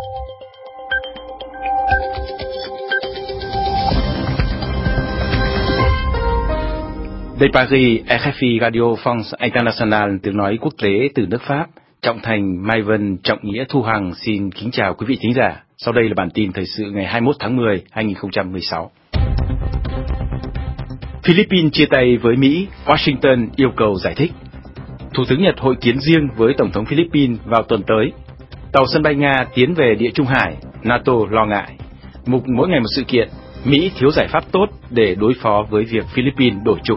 Đây Paris, RFI Radio France International, tiếng nói quốc tế từ nước Pháp. Trọng Thành, Mai Vân, Trọng Nghĩa, Thu Hằng xin kính chào quý vị thính giả. Sau đây là bản tin thời sự ngày 21 tháng 10, 2016. Philippines chia tay với Mỹ, Washington yêu cầu giải thích. Thủ tướng Nhật hội kiến riêng với Tổng thống Philippines vào tuần tới. Tàu sân bay Nga tiến về Địa Trung Hải, NATO lo ngại. Mục mỗi ngày một sự kiện, Mỹ thiếu giải pháp tốt để đối phó với việc Philippines đổi trục.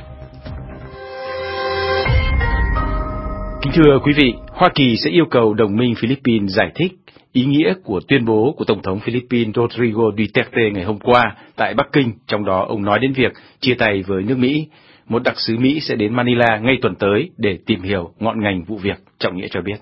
Kính thưa quý vị, Hoa Kỳ sẽ yêu cầu đồng minh Philippines giải thích ý nghĩa của tuyên bố của Tổng thống Philippines Rodrigo Duterte ngày hôm qua tại Bắc Kinh, trong đó ông nói đến việc chia tay với nước Mỹ. Một đặc sứ Mỹ sẽ đến Manila ngay tuần tới để tìm hiểu ngọn ngành vụ việc, Trọng Nghĩa cho biết.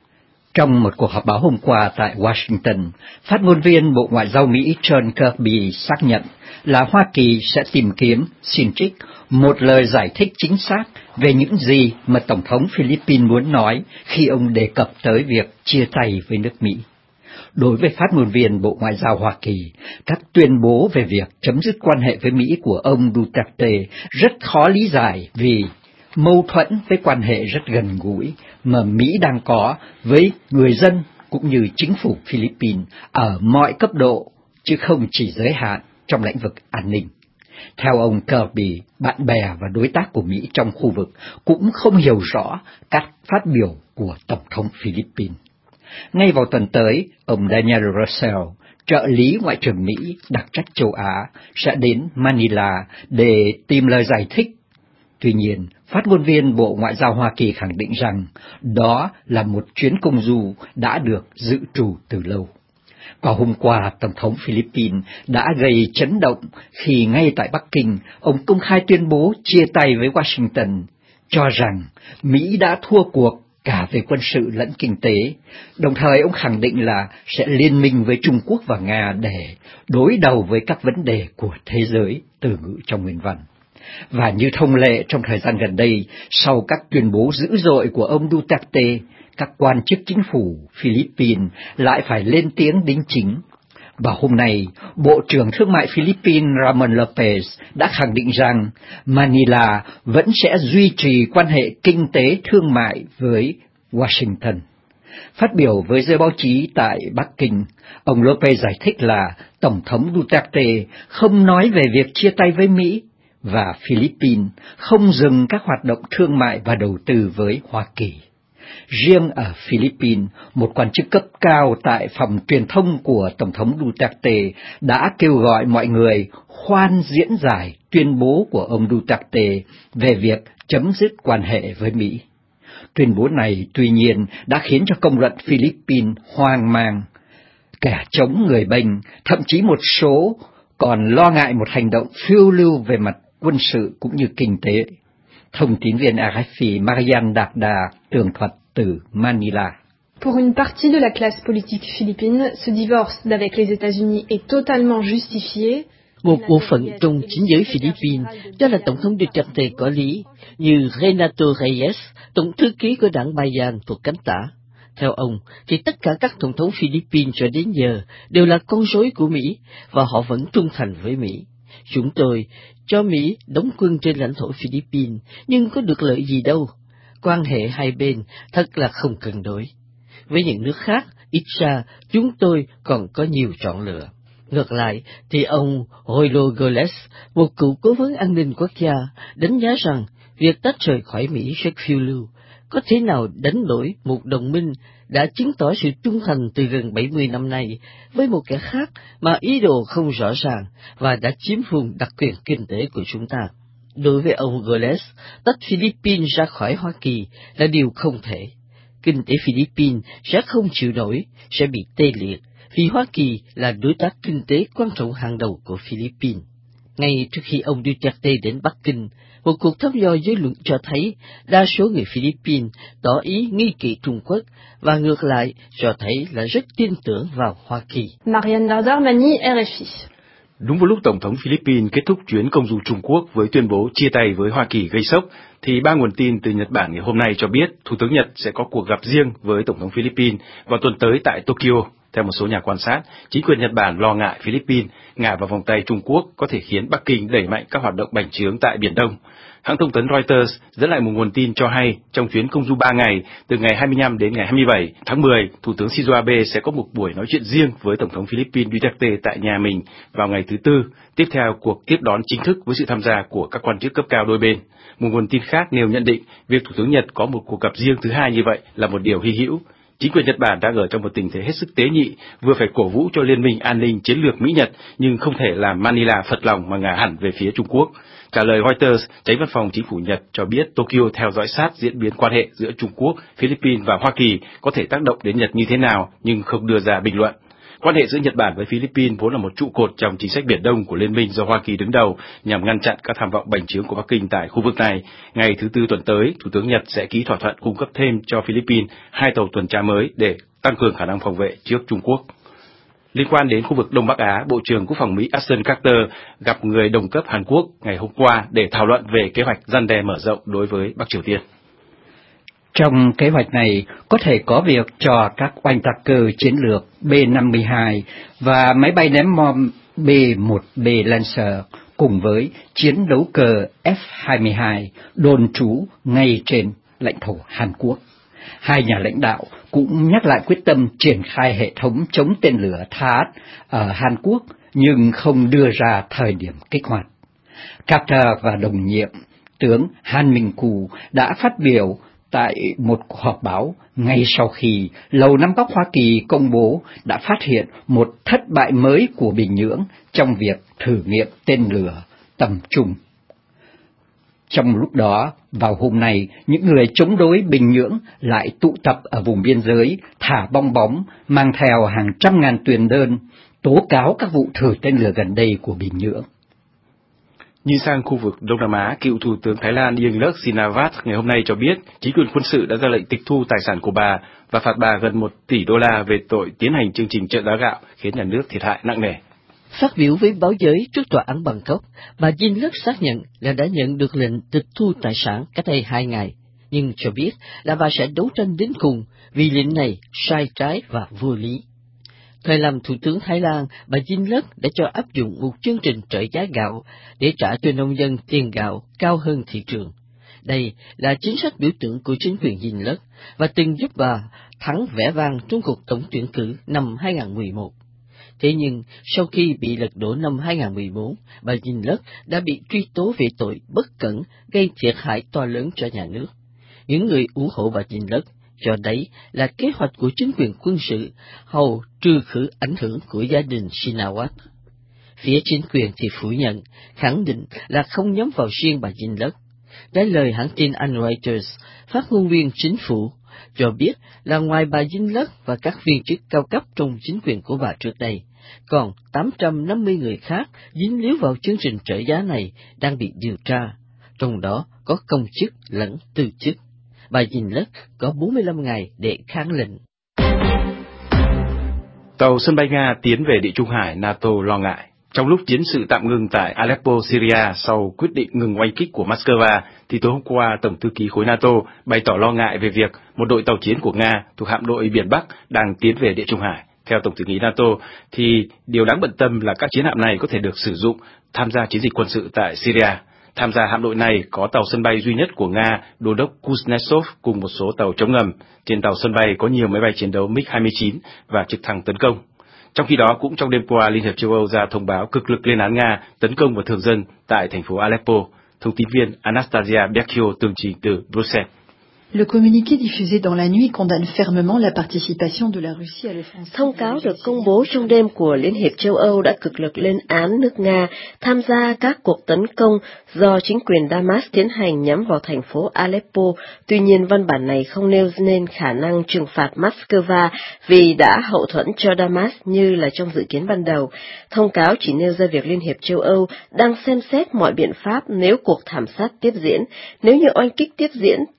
Trong một cuộc họp báo hôm qua tại Washington, phát ngôn viên Bộ Ngoại giao Mỹ John Kirby xác nhận là Hoa Kỳ sẽ tìm kiếm, xin trích, một lời giải thích chính xác về những gì mà Tổng thống Philippines muốn nói khi ông đề cập tới việc chia tay với nước Mỹ. Đối với phát ngôn viên Bộ Ngoại giao Hoa Kỳ, các tuyên bố về việc chấm dứt quan hệ với Mỹ của ông Duterte rất khó lý giải vì mâu thuẫn với quan hệ rất gần gũi mà Mỹ đang có với người dân cũng như chính phủ Philippines ở mọi cấp độ, chứ không chỉ giới hạn trong lĩnh vực an ninh. Theo ông Kirby, bạn bè và đối tác của Mỹ trong khu vực cũng không hiểu rõ các phát biểu của Tổng thống Philippines. Ngay vào tuần tới, ông Daniel Russell, trợ lý Ngoại trưởng Mỹ đặc trách châu Á, sẽ đến Manila để tìm lời giải thích. Tuy nhiên, phát ngôn viên Bộ Ngoại giao Hoa Kỳ khẳng định rằng đó là một chuyến công du đã được dự trù từ lâu. Vào hôm qua, Tổng thống Philippines đã gây chấn động khi ngay tại Bắc Kinh, ông công khai tuyên bố chia tay với Washington, cho rằng Mỹ đã thua cuộc cả về quân sự lẫn kinh tế. Đồng thời, ông khẳng định là sẽ liên minh với Trung Quốc và Nga để đối đầu với các vấn đề của thế giới, từ ngữ trong nguyên văn. Và như thông lệ trong thời gian gần đây, sau các tuyên bố dữ dội của ông Duterte, các quan chức chính phủ Philippines lại phải lên tiếng đính chính. Và hôm nay, Bộ trưởng Thương mại Philippines Ramon Lopez đã khẳng định rằng Manila vẫn sẽ duy trì quan hệ kinh tế thương mại với Washington. Phát biểu với giới báo chí tại Bắc Kinh, ông Lopez giải thích là Tổng thống Duterte không nói về việc chia tay với Mỹ và Philippines không dừng các hoạt động thương mại và đầu tư với Hoa Kỳ. Riêng ở Philippines, một quan chức cấp cao tại phòng truyền thông của Tổng thống Duterte đã kêu gọi mọi người khoan diễn giải tuyên bố của ông Duterte về việc chấm dứt quan hệ với Mỹ. Tuyên bố này tuy nhiên đã khiến cho công luận Philippines hoang mang. Kẻ chống người Bênh, thậm chí một số còn lo ngại một hành động phiêu lưu về mặt quân sự cũng như kinh tế. Thông tín viên RFI Marianne Dagda tường thuật từ Manila. Pour une partie de la classe politique philippine, ce divorce d'avec les États-Unis est totalement justifié. Một bộ phận trong chính giới Philippines cho là Tổng thống Duterte có lý, như Renato Reyes, tổng thư ký của đảng Bayan thuộc cánh tả. Theo ông, thì tất cả các tổng thống Philippines cho đến giờ đều là con rối của Mỹ, và họ vẫn trung thành với Mỹ. Chúng tôi cho Mỹ đóng quân trên lãnh thổ Philippines, nhưng có được lợi gì đâu. Quan hệ hai bên thật là không cân đối. Với những nước khác, ít ra chúng tôi còn có nhiều chọn lựa. Ngược lại, thì ông Hoylo Goles, một cựu cố vấn an ninh quốc gia, đánh giá rằng việc tách rời khỏi Mỹ rất phiêu lưu. Có thể nào đánh đổi một đồng minh đã chứng tỏ sự trung thành từ gần 70 năm nay với một kẻ khác mà ý đồ không rõ ràng và đã chiếm vùng đặc quyền kinh tế của chúng ta? Đối với ông Goles, tách Philippines ra khỏi Hoa Kỳ là điều không thể. Kinh tế Philippines sẽ không chịu nổi, sẽ bị tê liệt, vì Hoa Kỳ là đối tác kinh tế quan trọng hàng đầu của Philippines. Ngay trước khi ông Duterte đến Bắc Kinh, một cuộc thăm dò dư luận cho thấy đa số người Philippines tỏ ý nghi kỵ Trung Quốc và ngược lại cho thấy là rất tin tưởng vào Hoa Kỳ. Marianne Dagda, Manille, RFI. Đúng vào lúc Tổng thống Philippines kết thúc chuyến công du Trung Quốc với tuyên bố chia tay với Hoa Kỳ gây sốc, thì ba nguồn tin từ Nhật Bản ngày hôm nay cho biết Thủ tướng Nhật sẽ có cuộc gặp riêng với Tổng thống Philippines vào tuần tới tại Tokyo. Theo một số nhà quan sát, chính quyền Nhật Bản lo ngại Philippines ngả vào vòng tay Trung Quốc có thể khiến Bắc Kinh đẩy mạnh các hoạt động bành trướng tại Biển Đông. Hãng thông tấn Reuters dẫn lại một nguồn tin cho hay, trong chuyến công du 3 ngày, từ ngày 25 đến ngày 27 tháng 10, Thủ tướng Shinzo Abe sẽ có một buổi nói chuyện riêng với Tổng thống Philippines Duterte tại nhà mình vào ngày thứ Tư, tiếp theo cuộc tiếp đón chính thức với sự tham gia của các quan chức cấp cao đôi bên. Một nguồn tin khác nêu nhận định, việc Thủ tướng Nhật có một cuộc gặp riêng thứ hai như vậy là một điều hy hữu. Chính quyền Nhật Bản đang ở trong một tình thế hết sức tế nhị, vừa phải cổ vũ cho liên minh an ninh chiến lược Mỹ-Nhật, nhưng không thể làm Manila phật lòng mà ngả hẳn về phía Trung Quốc. Trả lời Reuters, Chánh văn phòng chính phủ Nhật cho biết Tokyo theo dõi sát diễn biến quan hệ giữa Trung Quốc, Philippines và Hoa Kỳ có thể tác động đến Nhật như thế nào, nhưng không đưa ra bình luận. Quan hệ giữa Nhật Bản với Philippines vốn là một trụ cột trong chính sách Biển Đông của Liên minh do Hoa Kỳ đứng đầu nhằm ngăn chặn các tham vọng bành trướng của Bắc Kinh tại khu vực này. Ngày thứ Tư tuần tới, Thủ tướng Nhật sẽ ký thỏa thuận cung cấp thêm cho Philippines 2 tàu tuần tra mới để tăng cường khả năng phòng vệ trước Trung Quốc. Liên quan đến khu vực Đông Bắc Á, Bộ trưởng Quốc phòng Mỹ Ashton Carter gặp người đồng cấp Hàn Quốc ngày hôm qua để thảo luận về kế hoạch răn đe mở rộng đối với Bắc Triều Tiên. Trong kế hoạch này có thể có việc cho các oanh tạc cơ chiến lược B-52 và máy bay ném bom B-1B Lancer cùng với chiến đấu cơ F-22 đồn trú ngay trên lãnh thổ Hàn Quốc. Hai nhà lãnh đạo cũng nhắc lại quyết tâm triển khai hệ thống chống tên lửa THAAD ở Hàn Quốc nhưng không đưa ra thời điểm kích hoạt. Carter và đồng nhiệm tướng Han Minh-kyu đã phát biểu tại một cuộc họp báo ngay sau khi Lầu Năm Góc Hoa Kỳ công bố đã phát hiện một thất bại mới của Bình Nhưỡng trong việc thử nghiệm tên lửa tầm trung. Trong lúc đó, vào hôm nay, những người chống đối Bình Nhưỡng lại tụ tập ở vùng biên giới, thả bong bóng, mang theo hàng trăm ngàn tuyên đơn, tố cáo các vụ thử tên lửa gần đây của Bình Nhưỡng. Nhìn sang khu vực Đông Nam Á, cựu Thủ tướng Thái Lan Yingluck Shinawatra ngày hôm nay cho biết chính quyền quân sự đã ra lệnh tịch thu tài sản của bà và phạt bà gần 1 tỷ đô la về tội tiến hành chương trình trợ giá gạo, khiến nhà nước thiệt hại nặng nề. Phát biểu với báo giới trước tòa án Bangkok, bà Yingluck xác nhận là đã nhận được lệnh tịch thu tài sản cách đây 2 ngày, nhưng cho biết là bà sẽ đấu tranh đến cùng vì lệnh này sai trái và vô lý. Thời làm Thủ tướng Thái Lan, bà Yingluck đã cho áp dụng một chương trình trợ giá gạo để trả cho nông dân tiền gạo cao hơn thị trường. Đây là chính sách biểu tượng của chính quyền Yingluck và từng giúp bà thắng vẻ vang trong cuộc tổng tuyển cử năm 2011. Thế nhưng, sau khi bị lật đổ năm 2014, bà Yingluck đã bị truy tố về tội bất cẩn gây thiệt hại to lớn cho nhà nước. Những người ủng hộ bà Yingluck cho đấy là kế hoạch của chính quyền quân sự hầu trừ khử ảnh hưởng của gia đình Shinawatra. Phía chính quyền thì phủ nhận, khẳng định là không nhắm vào riêng bà Yingluck. Trái lời hãng tin Anh Reuters, phát ngôn viên chính phủ cho biết là ngoài bà Yingluck và các viên chức cao cấp trong chính quyền của bà trước đây, còn 850 người khác dính líu vào chương trình trợ giá này đang bị điều tra, trong đó có công chức lẫn từ chức. Bà Yingluck có 45 ngày để kháng lệnh. Tàu sân bay Nga tiến về Địa Trung Hải, NATO lo ngại. Trong lúc chiến sự tạm ngừng tại Aleppo, Syria sau quyết định ngừng oanh kích của Moscow, thì tối hôm qua Tổng thư ký khối NATO bày tỏ lo ngại về việc một đội tàu chiến của Nga thuộc hạm đội biển Bắc đang tiến về Địa Trung Hải. Theo Tổng thư ký NATO, thì điều đáng bận tâm là các chiến hạm này có thể được sử dụng tham gia chiến dịch quân sự tại Syria. Tham gia hạm đội này có tàu sân bay duy nhất của Nga, Đô đốc Kuznetsov cùng một số tàu chống ngầm. Trên tàu sân bay có nhiều máy bay chiến đấu MiG-29 và trực thăng tấn công. Trong khi đó, cũng trong đêm qua, Liên hiệp châu Âu ra thông báo cực lực lên án Nga tấn công vào thường dân tại thành phố Aleppo. Thông tin viên Anastasia Becchio tường trình từ Bruxelles. Le communiqué diffusé dans la nuit condamne fermement la participation de la Russie à l'offensive. Thông cáo được công bố trong đêm của Liên hiệp châu Âu đã cực lực lên án nước Nga tham gia các cuộc tấn công do chính quyền Damas tiến hành nhắm vào thành phố Aleppo. Tuy nhiên, văn bản này không nêu nên khả năng trừng phạt Moscow vì đã hậu thuẫn cho Damas như là trong dự kiến ban đầu. Thông cáo chỉ nêu ra việc Liên hiệp châu Âu đang xem xét mọi biện pháp nếu cuộc thảm sát tiếp diễn. Nếu như oanh kích tiếp diễn,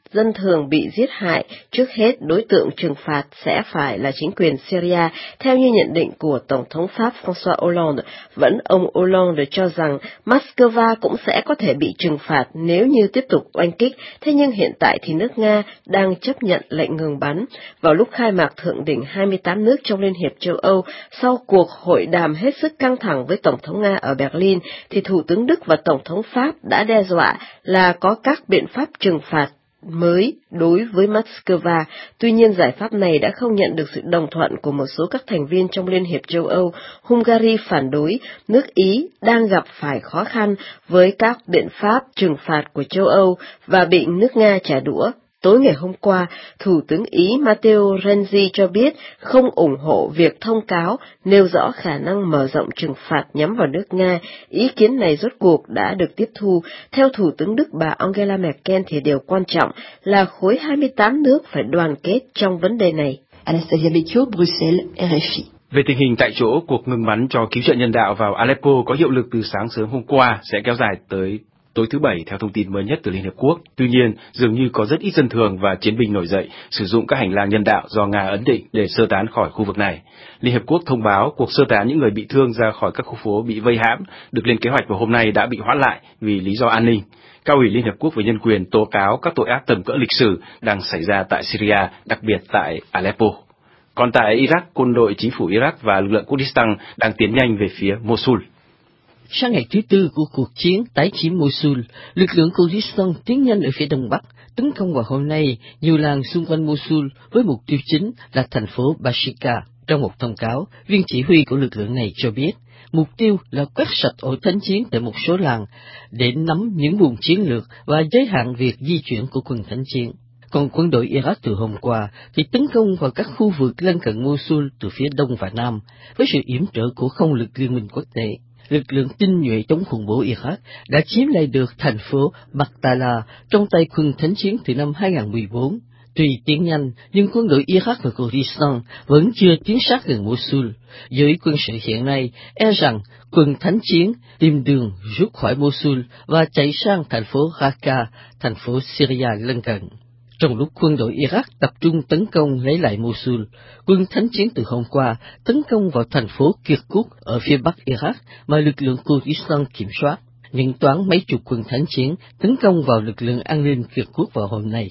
dân thường bị giết hại, trước hết đối tượng trừng phạt sẽ phải là chính quyền Syria, theo như nhận định của Tổng thống Pháp François Hollande. Vẫn ông Hollande cho rằng Moscow cũng sẽ có thể bị trừng phạt nếu như tiếp tục oanh kích, thế nhưng hiện tại thì nước Nga đang chấp nhận lệnh ngừng bắn. Vào lúc khai mạc thượng đỉnh 28 nước trong Liên hiệp châu Âu, sau cuộc hội đàm hết sức căng thẳng với Tổng thống Nga ở Berlin, thì Thủ tướng Đức và Tổng thống Pháp đã đe dọa là có các biện pháp trừng phạt mới đối với Moscow. Tuy nhiên giải pháp này đã không nhận được sự đồng thuận của một số các thành viên trong Liên hiệp châu Âu. Hungary phản đối, nước Ý đang gặp phải khó khăn với các biện pháp trừng phạt của châu Âu và bị nước Nga trả đũa. Tối ngày hôm qua, Thủ tướng Ý Matteo Renzi cho biết không ủng hộ việc thông cáo nêu rõ khả năng mở rộng trừng phạt nhắm vào nước Nga. Ý kiến này rốt cuộc đã được tiếp thu. Theo Thủ tướng Đức bà Angela Merkel thì điều quan trọng là khối 28 nước phải đoàn kết trong vấn đề này. Anastasia Becchio, Bruxelles, RFI. Về tình hình tại chỗ, cuộc ngừng bắn cho cứu trợ nhân đạo vào Aleppo có hiệu lực từ sáng sớm hôm qua sẽ kéo dài tới tối thứ Bảy theo thông tin mới nhất từ Liên Hợp Quốc. Tuy nhiên, dường như có rất ít dân thường và chiến binh nổi dậy sử dụng các hành lang nhân đạo do Nga ấn định để sơ tán khỏi khu vực này. Liên Hợp Quốc thông báo cuộc sơ tán những người bị thương ra khỏi các khu phố bị vây hãm được lên kế hoạch vào hôm nay đã bị hoãn lại vì lý do an ninh. Cao ủy Liên Hợp Quốc về nhân quyền tố cáo các tội ác tầm cỡ lịch sử đang xảy ra tại Syria, đặc biệt tại Aleppo. Còn tại Iraq, quân đội chính phủ Iraq và lực lượng Kurdistan đang tiến nhanh về phía Mosul. Sang ngày thứ tư của cuộc chiến tái chiếm Mosul, lực lượng Kurdistan tiến nhanh ở phía đông bắc, tấn công vào hôm nay nhiều làng xung quanh Mosul với mục tiêu chính là thành phố Bashika. Trong một thông cáo, viên chỉ huy của lực lượng này cho biết, mục tiêu là quét sạch ổ thánh chiến tại một số làng để nắm những vùng chiến lược và giới hạn việc di chuyển của quân thánh chiến. Còn quân đội Iraq từ hôm qua thì tấn công vào các khu vực lân cận Mosul từ phía đông và nam, với sự yểm trợ của không lực liên minh quốc tế. Lực lượng tinh nhuệ chống khủng bố Iraq đã chiếm lại được thành phố Baghtala trong tay quân thánh chiến từ năm 2014. Tuy tiến nhanh, nhưng quân đội Iraq và Kurdistan vẫn chưa tiến sát gần Mosul. Giới quân sự hiện nay e rằng quân thánh chiến tìm đường rút khỏi Mosul và chạy sang thành phố Raqqa, thành phố Syria lân cận. Trong lúc quân đội Iraq tập trung tấn công lấy lại Mosul, quân thánh chiến từ hôm qua tấn công vào thành phố Kirkuk ở phía bắc Iraq mà lực lượng Kurdistan kiểm soát, nhận toán mấy chục quân thánh chiến tấn công vào lực lượng an ninh Kirkuk vào hôm nay.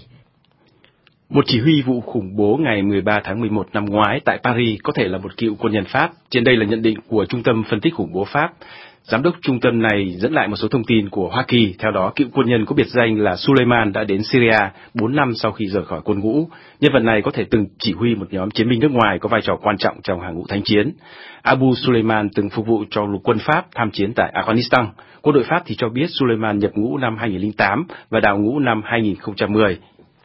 Một chỉ huy vụ khủng bố ngày 13 tháng 11 năm ngoái tại Paris có thể là một cựu quân nhân Pháp. Trên đây là nhận định của Trung tâm Phân tích khủng bố Pháp. Giám đốc trung tâm này dẫn lại một số thông tin của Hoa Kỳ. Theo đó, cựu quân nhân có biệt danh là Suleiman đã đến Syria 4 năm sau khi rời khỏi quân ngũ. Nhân vật này có thể từng chỉ huy một nhóm chiến binh nước ngoài có vai trò quan trọng trong hàng ngũ thánh chiến. Abu Suleiman từng phục vụ cho lục quân Pháp tham chiến tại Afghanistan. Quân đội Pháp thì cho biết Suleiman nhập ngũ năm 2008 và đào ngũ năm 2010.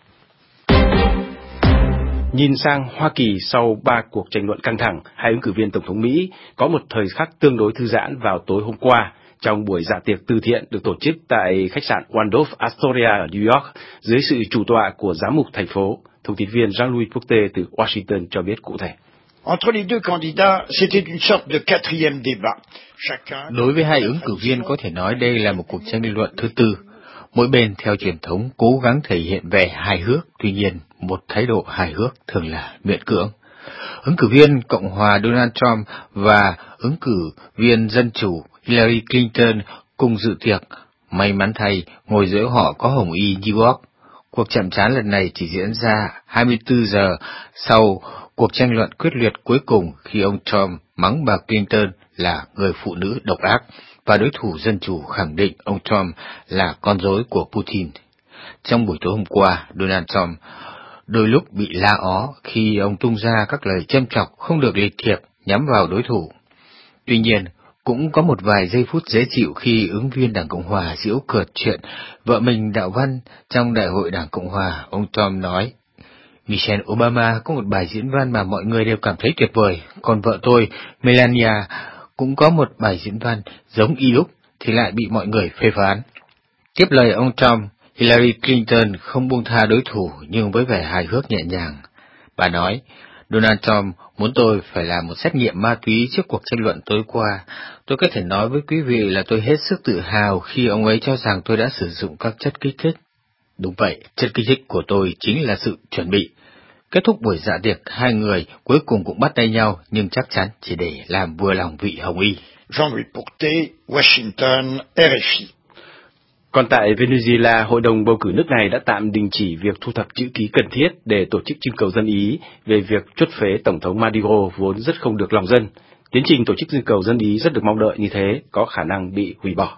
Nhìn sang Hoa Kỳ sau 3 cuộc tranh luận căng thẳng, hai ứng cử viên Tổng thống Mỹ có một thời khắc tương đối thư giãn vào tối hôm qua trong buổi dạ tiệc từ thiện được tổ chức tại khách sạn Waldorf Astoria ở New York dưới sự chủ tọa của giám mục thành phố. Thông tin viên Jean-Louis Poctet từ Washington cho biết cụ thể. Entre les deux candidats, c'était une sorte de quatrième débat. Đối với hai ứng cử viên có thể nói đây là một cuộc tranh luận thứ tư. Mỗi bên theo truyền thống cố gắng thể hiện vẻ hài hước, tuy nhiên một thái độ hài hước thường là miễn cưỡng. Ứng cử viên Cộng hòa Donald Trump và ứng cử viên Dân chủ Hillary Clinton cùng dự tiệc. May mắn thay, ngồi giữa họ có Hồng Y New York. Cuộc chạm trán lần này chỉ diễn ra 24 giờ sau cuộc tranh luận quyết liệt cuối cùng khi ông Trump mắng bà Clinton là người phụ nữ độc ác, và đối thủ Dân chủ khẳng định ông Trump là con rối của Putin. Trong buổi tối hôm qua, Donald Trump đôi lúc bị la ó khi ông tung ra các lời châm chọc không được lịch thiệp nhắm vào đối thủ. Tuy nhiên, cũng có một vài giây phút dễ chịu khi ứng viên Đảng Cộng Hòa giễu cợt chuyện vợ mình đạo văn trong Đại hội Đảng Cộng Hòa. Ông Trump nói, Michelle Obama có một bài diễn văn mà mọi người đều cảm thấy tuyệt vời, còn vợ tôi, Melania, cũng có một bài diễn văn giống y lúc thì lại bị mọi người phê phán. Tiếp lời ông Trump, Hillary Clinton không buông tha đối thủ nhưng với vẻ hài hước nhẹ nhàng. Bà nói, Donald Trump muốn tôi phải làm một xét nghiệm ma túy trước cuộc tranh luận tối qua. Tôi có thể nói với quý vị là tôi hết sức tự hào khi ông ấy cho rằng tôi đã sử dụng các chất kích thích. Đúng vậy, chất kích thích của tôi chính là sự chuẩn bị. Kết thúc buổi dạ tiệc, hai người cuối cùng cũng bắt tay nhau, nhưng chắc chắn chỉ để làm vừa lòng vị Hồng Y. Jean-Louis Portet, Washington, RFI. Còn tại Venezuela, Hội đồng bầu cử nước này đã tạm đình chỉ việc thu thập chữ ký cần thiết để tổ chức trưng cầu dân Ý về việc truất phế Tổng thống Maduro vốn rất không được lòng dân. Tiến trình tổ chức trưng cầu dân Ý rất được mong đợi như thế có khả năng bị hủy bỏ.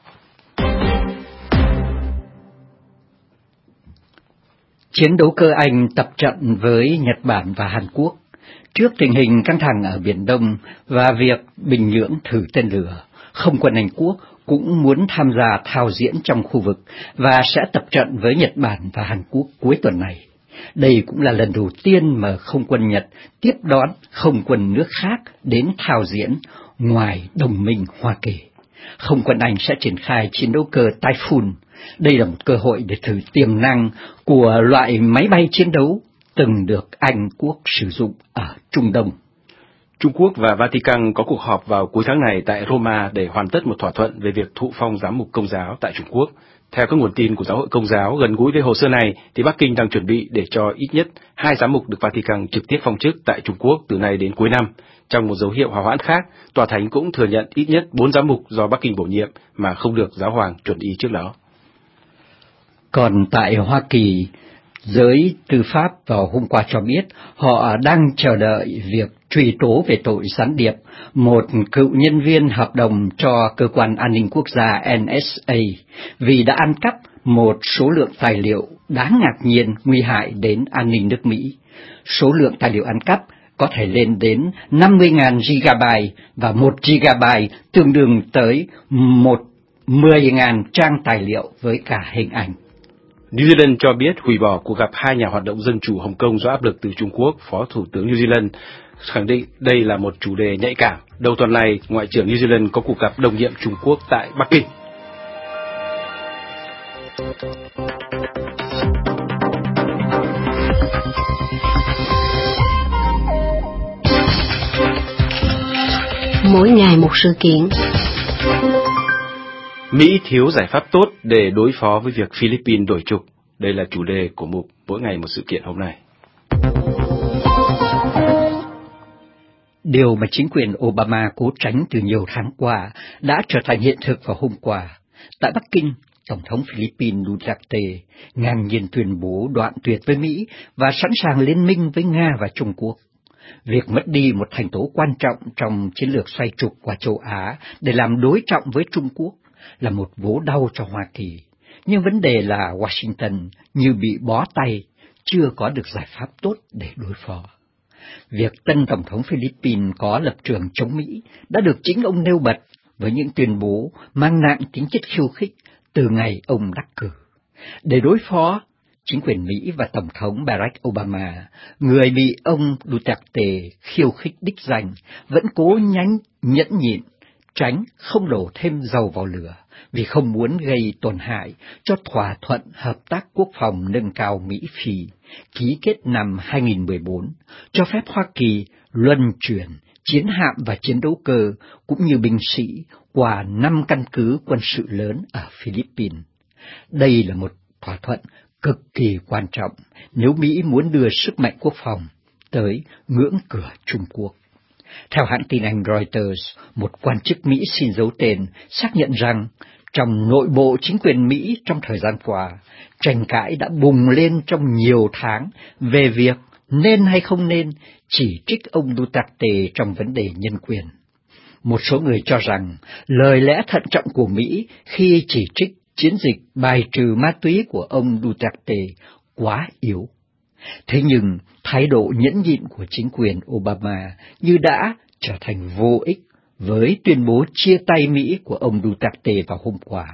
Chiến đấu cơ Anh tập trận với Nhật Bản và Hàn Quốc trước tình hình căng thẳng ở Biển Đông và việc Bình Nhưỡng thử tên lửa. Không quân Anh Quốc cũng muốn tham gia thao diễn trong khu vực và sẽ tập trận với Nhật Bản và Hàn Quốc cuối tuần này. Đây cũng là lần đầu tiên mà không quân Nhật tiếp đón không quân nước khác đến thao diễn ngoài đồng minh Hoa Kỳ. Không quân Anh sẽ triển khai chiến đấu cơ Typhoon. Đây là một cơ hội để thử tiềm năng của loại máy bay chiến đấu từng được Anh Quốc sử dụng ở Trung Đông. Trung Quốc và Vatican có cuộc họp vào cuối tháng này tại Roma để hoàn tất một thỏa thuận về việc thụ phong giám mục Công giáo tại Trung Quốc. Theo các nguồn tin của giáo hội Công giáo gần gũi với hồ sơ này, thì Bắc Kinh đang chuẩn bị để cho ít nhất 2 giám mục được Vatican trực tiếp phong chức tại Trung Quốc từ nay đến cuối năm. Trong một dấu hiệu hòa hoãn khác, Tòa Thánh cũng thừa nhận ít nhất 4 giám mục do Bắc Kinh bổ nhiệm mà không được giáo hoàng chuẩn y trước đó. Còn tại Hoa Kỳ, giới tư pháp vào hôm qua cho biết họ đang chờ đợi việc truy tố về tội gián điệp một cựu nhân viên hợp đồng cho Cơ quan An ninh Quốc gia NSA vì đã ăn cắp một số lượng tài liệu đáng ngạc nhiên nguy hại đến an ninh nước Mỹ. Số lượng tài liệu ăn cắp có thể lên đến 50.000 GB và 1 GB tương đương tới 10.000 trang tài liệu với cả hình ảnh. New Zealand cho biết hủy bỏ cuộc gặp 2 nhà hoạt động dân chủ Hồng Kông do áp lực từ Trung Quốc. Phó Thủ tướng New Zealand khẳng định đây là một chủ đề nhạy cảm. Đầu tuần này, Ngoại trưởng New Zealand có cuộc gặp đồng nhiệm Trung Quốc tại Bắc Kinh. Mỗi ngày một sự kiện. Mỹ thiếu giải pháp tốt để đối phó với việc Philippines đổi trục. Đây là chủ đề của mục Mỗi ngày một sự kiện hôm nay. Điều mà chính quyền Obama cố tránh từ nhiều tháng qua đã trở thành hiện thực vào hôm qua. Tại Bắc Kinh, Tổng thống Philippines Duterte ngang nhiên tuyên bố đoạn tuyệt với Mỹ và sẵn sàng liên minh với Nga và Trung Quốc. Việc mất đi một thành tố quan trọng trong chiến lược xoay trục qua châu Á để làm đối trọng với Trung Quốc là một vố đau cho Hoa Kỳ. Nhưng vấn đề là Washington như bị bó tay, chưa có được giải pháp tốt để đối phó. Việc tân Tổng thống Philippines có lập trường chống Mỹ đã được chính ông nêu bật với những tuyên bố mang nặng tính chất khiêu khích từ ngày ông đắc cử. Để đối phó, chính quyền Mỹ và Tổng thống Barack Obama, người bị ông Duterte khiêu khích đích danh, vẫn cố nhẫn nhịn, tránh không đổ thêm dầu vào lửa vì không muốn gây tổn hại cho thỏa thuận hợp tác quốc phòng nâng cao Mỹ-Phi ký kết năm 2014, cho phép Hoa Kỳ luân chuyển chiến hạm và chiến đấu cơ cũng như binh sĩ qua 5 căn cứ quân sự lớn ở Philippines. Đây là một thỏa thuận cực kỳ quan trọng nếu Mỹ muốn đưa sức mạnh quốc phòng tới ngưỡng cửa Trung Quốc. Theo hãng tin Anh Reuters, một quan chức Mỹ xin giấu tên xác nhận rằng trong nội bộ chính quyền Mỹ trong thời gian qua, tranh cãi đã bùng lên trong nhiều tháng về việc nên hay không nên chỉ trích ông Duterte trong vấn đề nhân quyền. Một số người cho rằng lời lẽ thận trọng của Mỹ khi chỉ trích chiến dịch bài trừ ma túy của ông Duterte quá yếu. Thế nhưng, thái độ nhẫn nhịn của chính quyền Obama như đã trở thành vô ích với tuyên bố chia tay Mỹ của ông Duterte vào hôm qua.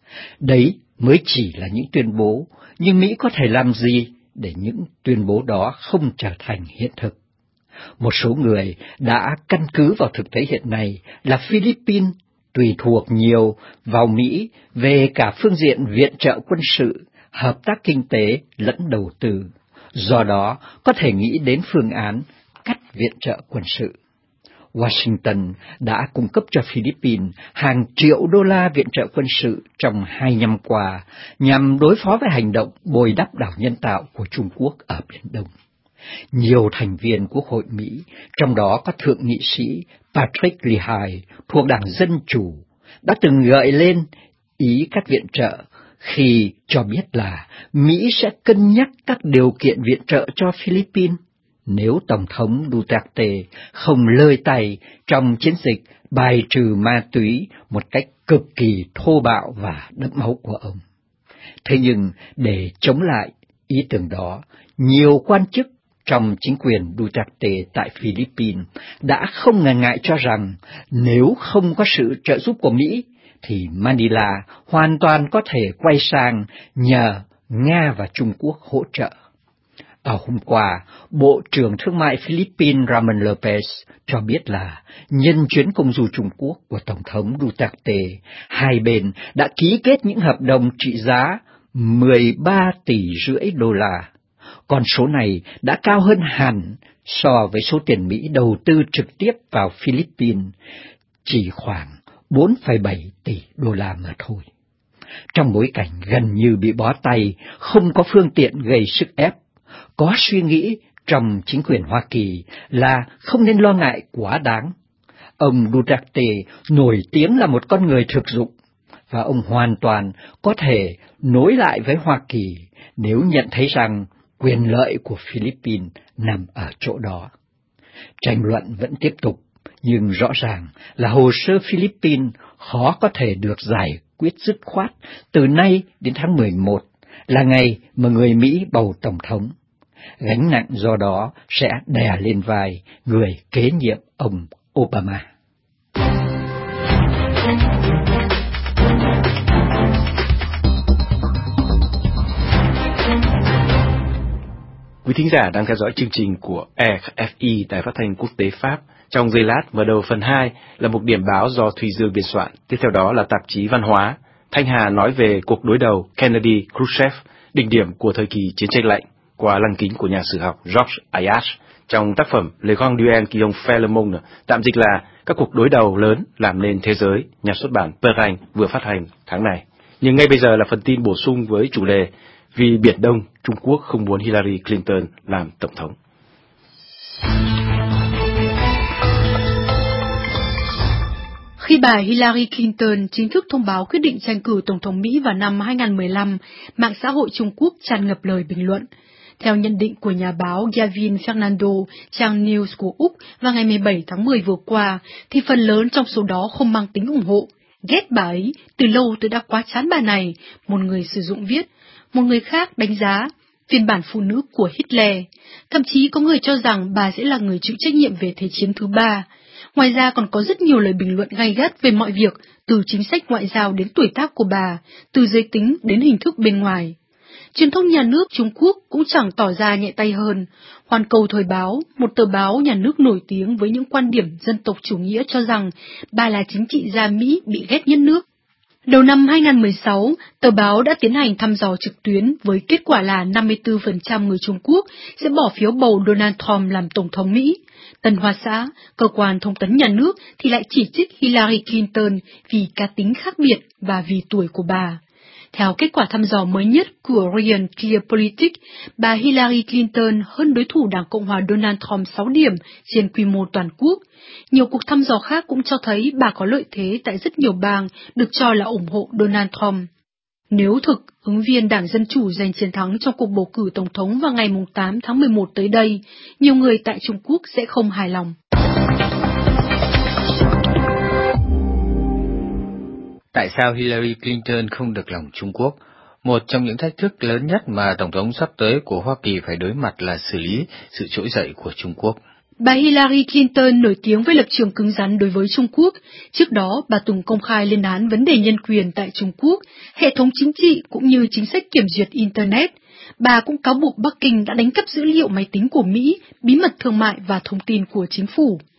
Đấy mới chỉ là những tuyên bố, nhưng Mỹ có thể làm gì để những tuyên bố đó không trở thành hiện thực? Một số người đã căn cứ vào thực tế hiện nay là Philippines tùy thuộc nhiều vào Mỹ về cả phương diện viện trợ quân sự, hợp tác kinh tế lẫn đầu tư. Do đó, có thể nghĩ đến phương án cắt viện trợ quân sự. Washington đã cung cấp cho Philippines hàng triệu đô la viện trợ quân sự trong 2 năm qua nhằm đối phó với hành động bồi đắp đảo nhân tạo của Trung Quốc ở Biển Đông. Nhiều thành viên Quốc hội Mỹ, trong đó có Thượng nghị sĩ Patrick Leahy thuộc Đảng Dân Chủ, đã từng gợi lên ý cắt viện trợ khi cho biết là Mỹ sẽ cân nhắc các điều kiện viện trợ cho Philippines nếu Tổng thống Duterte không lơi tay trong chiến dịch bài trừ ma túy một cách cực kỳ thô bạo và đẫm máu của ông. Thế nhưng để chống lại ý tưởng đó, nhiều quan chức trong chính quyền Duterte tại Philippines đã không ngần ngại cho rằng nếu không có sự trợ giúp của Mỹ, thì Manila hoàn toàn có thể quay sang nhờ Nga và Trung Quốc hỗ trợ. Hôm qua, Bộ trưởng Thương mại Philippines Ramon Lopez cho biết là nhân chuyến công du Trung Quốc của Tổng thống Duterte, hai bên đã ký kết những hợp đồng trị giá 13,5 tỷ đô la. Con số này đã cao hơn hẳn so với số tiền Mỹ đầu tư trực tiếp vào Philippines, chỉ khoảng 4,7 tỷ đô la mà thôi. Trong bối cảnh gần như bị bó tay, không có phương tiện gây sức ép, có suy nghĩ trong chính quyền Hoa Kỳ là không nên lo ngại quá đáng. Ông Duterte nổi tiếng là một con người thực dụng, và ông hoàn toàn có thể nối lại với Hoa Kỳ nếu nhận thấy rằng quyền lợi của Philippines nằm ở chỗ đó. Tranh luận vẫn tiếp tục, nhưng rõ ràng là hồ sơ Philippines khó có thể được giải quyết dứt khoát từ nay đến tháng 11, là ngày mà người Mỹ bầu Tổng thống. Gánh nặng do đó sẽ đè lên vai người kế nhiệm ông Obama. Quý thính giả đang theo dõi chương trình của RFI, Đài Phát thanh Quốc tế Pháp. Trong giây lát, mở đầu phần 2 là một điểm báo do Thùy Dương biên soạn. Tiếp theo đó là tạp chí Văn hóa. Thanh Hà nói về cuộc đối đầu Kennedy-Khrushchev, đỉnh điểm của thời kỳ chiến tranh lạnh, qua lăng kính của nhà sử học Georges Ayache trong tác phẩm Les Grands Duels qui ont fait le monde, tạm dịch là các cuộc đối đầu lớn làm nên thế giới, nhà xuất bản Perrin vừa phát hành tháng này. Nhưng ngay bây giờ là phần tin bổ sung với chủ đề Vì Biển Đông, Trung Quốc không muốn Hillary Clinton làm tổng thống. Khi bà Hillary Clinton chính thức thông báo quyết định tranh cử Tổng thống Mỹ vào năm 2015, mạng xã hội Trung Quốc tràn ngập lời bình luận. Theo nhận định của nhà báo Gavin Fernando, trang News của Úc vào ngày 17 tháng 10 vừa qua, thì phần lớn trong số đó không mang tính ủng hộ. Ghét bà ấy, từ lâu tôi đã quá chán bà này, một người sử dụng viết. Một người khác đánh giá, phiên bản phụ nữ của Hitler. Thậm chí có người cho rằng bà sẽ là người chịu trách nhiệm về Thế chiến thứ 3. Ngoài ra còn có rất nhiều lời bình luận gay gắt về mọi việc, từ chính sách ngoại giao đến tuổi tác của bà, từ giới tính đến hình thức bên ngoài. Truyền thông nhà nước Trung Quốc cũng chẳng tỏ ra nhẹ tay hơn. Hoàn Cầu Thời báo, một tờ báo nhà nước nổi tiếng với những quan điểm dân tộc chủ nghĩa, cho rằng bà là chính trị gia Mỹ bị ghét nhất nước. Đầu năm 2016, tờ báo đã tiến hành thăm dò trực tuyến với kết quả là 54% người Trung Quốc sẽ bỏ phiếu bầu Donald Trump làm Tổng thống Mỹ. Tân Hoa Xã, cơ quan thông tấn nhà nước, thì lại chỉ trích Hillary Clinton vì cá tính khác biệt và vì tuổi của bà. Theo kết quả thăm dò mới nhất của Ryan Clear Politics, bà Hillary Clinton hơn đối thủ Đảng Cộng hòa Donald Trump 6 điểm trên quy mô toàn quốc. Nhiều cuộc thăm dò khác cũng cho thấy bà có lợi thế tại rất nhiều bang được cho là ủng hộ Donald Trump. Nếu thực, ứng viên Đảng Dân Chủ giành chiến thắng trong cuộc bầu cử Tổng thống vào ngày 8 tháng 11 tới đây, nhiều người tại Trung Quốc sẽ không hài lòng. Tại sao Hillary Clinton không được lòng Trung Quốc? Một trong những thách thức lớn nhất mà Tổng thống sắp tới của Hoa Kỳ phải đối mặt là xử lý sự trỗi dậy của Trung Quốc. Bà Hillary Clinton nổi tiếng với lập trường cứng rắn đối với Trung Quốc. Trước đó, bà từng công khai lên án vấn đề nhân quyền tại Trung Quốc, hệ thống chính trị cũng như chính sách kiểm duyệt Internet. Bà cũng cáo buộc Bắc Kinh đã đánh cắp dữ liệu máy tính của Mỹ, bí mật thương mại và thông tin của chính phủ.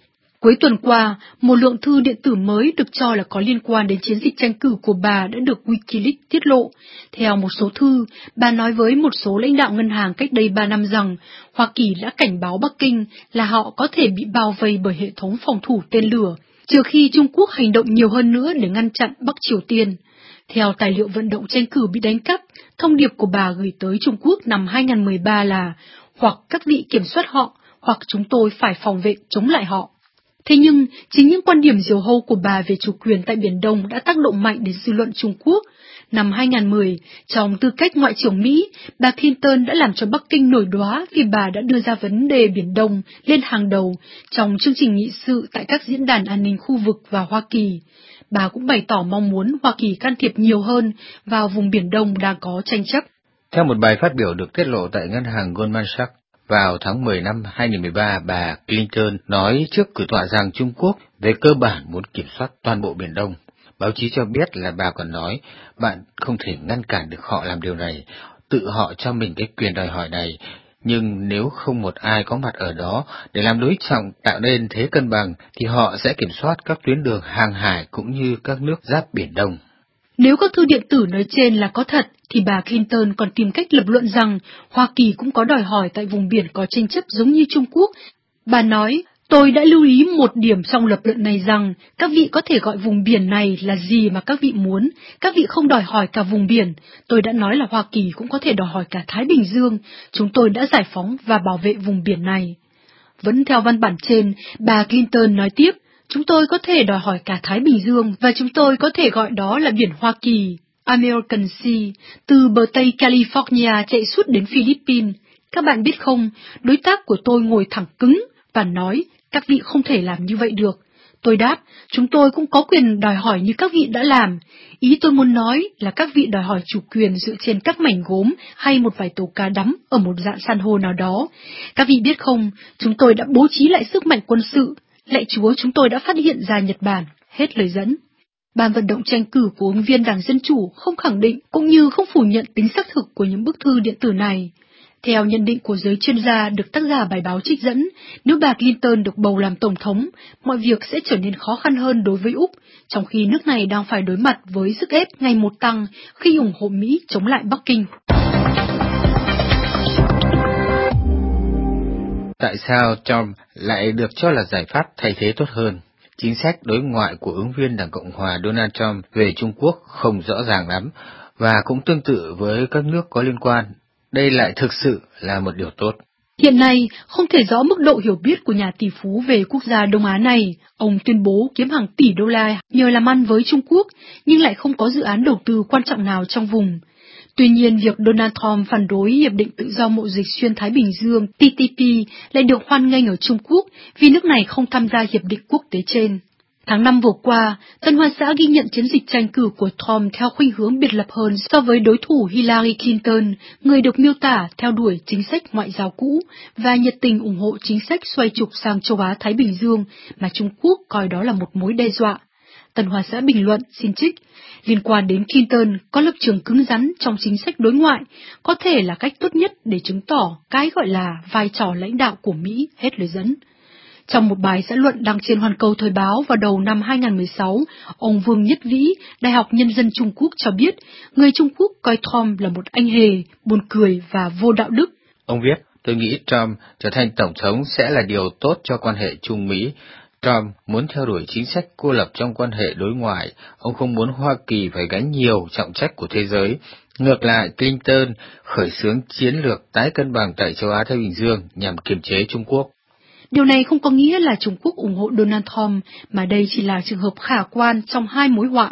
Cuối tuần qua, một lượng thư điện tử mới được cho là có liên quan đến chiến dịch tranh cử của bà đã được Wikileaks tiết lộ. Theo một số thư, bà nói với một số lãnh đạo ngân hàng cách đây 3 năm rằng Hoa Kỳ đã cảnh báo Bắc Kinh là họ có thể bị bao vây bởi hệ thống phòng thủ tên lửa, trừ khi Trung Quốc hành động nhiều hơn nữa để ngăn chặn Bắc Triều Tiên. Theo tài liệu vận động tranh cử bị đánh cắp, thông điệp của bà gửi tới Trung Quốc năm 2013 là hoặc các vị kiểm soát họ, hoặc chúng tôi phải phòng vệ chống lại họ. Thế nhưng, chính những quan điểm diều hâu của bà về chủ quyền tại Biển Đông đã tác động mạnh đến dư luận Trung Quốc. Năm 2010, trong tư cách Ngoại trưởng Mỹ, bà Clinton đã làm cho Bắc Kinh nổi đoá vì bà đã đưa ra vấn đề Biển Đông lên hàng đầu trong chương trình nghị sự tại các diễn đàn an ninh khu vực và Hoa Kỳ. Bà cũng bày tỏ mong muốn Hoa Kỳ can thiệp nhiều hơn vào vùng Biển Đông đang có tranh chấp. Theo một bài phát biểu được tiết lộ tại ngân hàng Goldman Sachs, vào tháng 10 năm 2013, bà Clinton nói trước cử tọa rằng Trung Quốc về cơ bản muốn kiểm soát toàn bộ Biển Đông. Báo chí cho biết là bà còn nói, bạn không thể ngăn cản được họ làm điều này, tự họ cho mình cái quyền đòi hỏi này, nhưng nếu không một ai có mặt ở đó để làm đối trọng tạo nên thế cân bằng, thì họ sẽ kiểm soát các tuyến đường hàng hải cũng như các nước giáp Biển Đông. Nếu các thư điện tử nói trên là có thật, thì bà Clinton còn tìm cách lập luận rằng Hoa Kỳ cũng có đòi hỏi tại vùng biển có tranh chấp giống như Trung Quốc. Bà nói, tôi đã lưu ý một điểm trong lập luận này rằng các vị có thể gọi vùng biển này là gì mà các vị muốn, các vị không đòi hỏi cả vùng biển. Tôi đã nói là Hoa Kỳ cũng có thể đòi hỏi cả Thái Bình Dương, chúng tôi đã giải phóng và bảo vệ vùng biển này. Vẫn theo văn bản trên, bà Clinton nói tiếp, chúng tôi có thể đòi hỏi cả Thái Bình Dương và chúng tôi có thể gọi đó là biển Hoa Kỳ, American Sea, từ bờ Tây California chạy suốt đến Philippines. Các bạn biết không, đối tác của tôi ngồi thẳng cứng và nói, các vị không thể làm như vậy được. Tôi đáp, chúng tôi cũng có quyền đòi hỏi như các vị đã làm. Ý tôi muốn nói là các vị đòi hỏi chủ quyền dựa trên các mảnh gốm hay một vài tàu cá đắm ở một rạn san hô nào đó. Các vị biết không, chúng tôi đã bố trí lại sức mạnh quân sự. Lạy Chúa, chúng tôi đã phát hiện ra Nhật Bản. Hết lời dẫn. Ban vận động tranh cử của ứng viên Đảng Dân Chủ không khẳng định cũng như không phủ nhận tính xác thực của những bức thư điện tử này. Theo nhận định của giới chuyên gia được tác giả bài báo trích dẫn, nếu bà Clinton được bầu làm tổng thống, mọi việc sẽ trở nên khó khăn hơn đối với Úc, trong khi nước này đang phải đối mặt với sức ép ngày một tăng khi ủng hộ Mỹ chống lại Bắc Kinh. Tại sao Trump lại được cho là giải pháp thay thế tốt hơn? Chính sách đối ngoại của ứng viên Đảng Cộng hòa Donald Trump về Trung Quốc không rõ ràng lắm, và cũng tương tự với các nước có liên quan. Đây lại thực sự là một điều tốt. Hiện nay, không thể rõ mức độ hiểu biết của nhà tỷ phú về quốc gia Đông Á này. Ông tuyên bố kiếm hàng tỷ đô la nhờ làm ăn với Trung Quốc, nhưng lại không có dự án đầu tư quan trọng nào trong vùng. Tuy nhiên, việc Donald Trump phản đối Hiệp định Tự do Mậu dịch Xuyên Thái Bình Dương TPP lại được hoan nghênh ở Trung Quốc vì nước này không tham gia hiệp định quốc tế trên. Tháng 5 vừa qua, Tân Hoa Xã ghi nhận chiến dịch tranh cử của Trump theo khuynh hướng biệt lập hơn so với đối thủ Hillary Clinton, người được miêu tả theo đuổi chính sách ngoại giao cũ và nhiệt tình ủng hộ chính sách xoay trục sang châu Á-Thái Bình Dương mà Trung Quốc coi đó là một mối đe dọa. Tân Hoa Xã bình luận, xin trích, liên quan đến Clinton có lập trường cứng rắn trong chính sách đối ngoại, có thể là cách tốt nhất để chứng tỏ cái gọi là vai trò lãnh đạo của Mỹ, hết lời dẫn. Trong một bài xã luận đăng trên Hoàn Cầu Thời báo vào đầu năm 2016, ông Vương Nhất Vĩ, Đại học Nhân dân Trung Quốc cho biết, người Trung Quốc coi Trump là một anh hề, buồn cười và vô đạo đức. Ông viết, tôi nghĩ Trump trở thành tổng thống sẽ là điều tốt cho quan hệ Trung Mỹ. Trump muốn theo đuổi chính sách cô lập trong quan hệ đối ngoại, ông không muốn Hoa Kỳ phải gánh nhiều trọng trách của thế giới. Ngược lại, Clinton khởi xướng chiến lược tái cân bằng tại châu Á-Thái Bình Dương nhằm kiềm chế Trung Quốc. Điều này không có nghĩa là Trung Quốc ủng hộ Donald Trump, mà đây chỉ là trường hợp khả quan trong hai mối họa.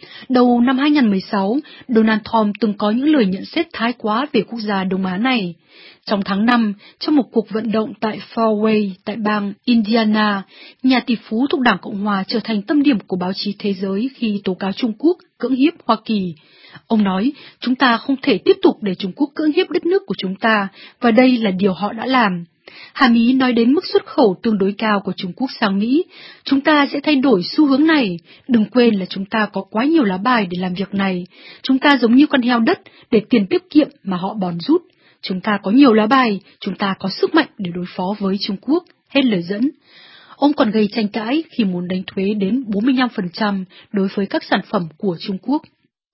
Đầu năm 2016, Donald Trump từng có những lời nhận xét thái quá về quốc gia Đông Á này. Trong tháng 5, trong một cuộc vận động tại Fort Wayne, tại bang Indiana, nhà tỷ phú thuộc Đảng Cộng Hòa trở thành tâm điểm của báo chí thế giới khi tố cáo Trung Quốc cưỡng hiếp Hoa Kỳ. Ông nói, chúng ta không thể tiếp tục để Trung Quốc cưỡng hiếp đất nước của chúng ta, và đây là điều họ đã làm. Hàm ý nói đến mức xuất khẩu tương đối cao của Trung Quốc sang Mỹ. Chúng ta sẽ thay đổi xu hướng này. Đừng quên là chúng ta có quá nhiều lá bài để làm việc này. Chúng ta giống như con heo đất để tiền tiết kiệm mà họ bòn rút. Chúng ta có nhiều lá bài, chúng ta có sức mạnh để đối phó với Trung Quốc. Hết lời dẫn. Ông còn gây tranh cãi khi muốn đánh thuế đến 45% đối với các sản phẩm của Trung Quốc.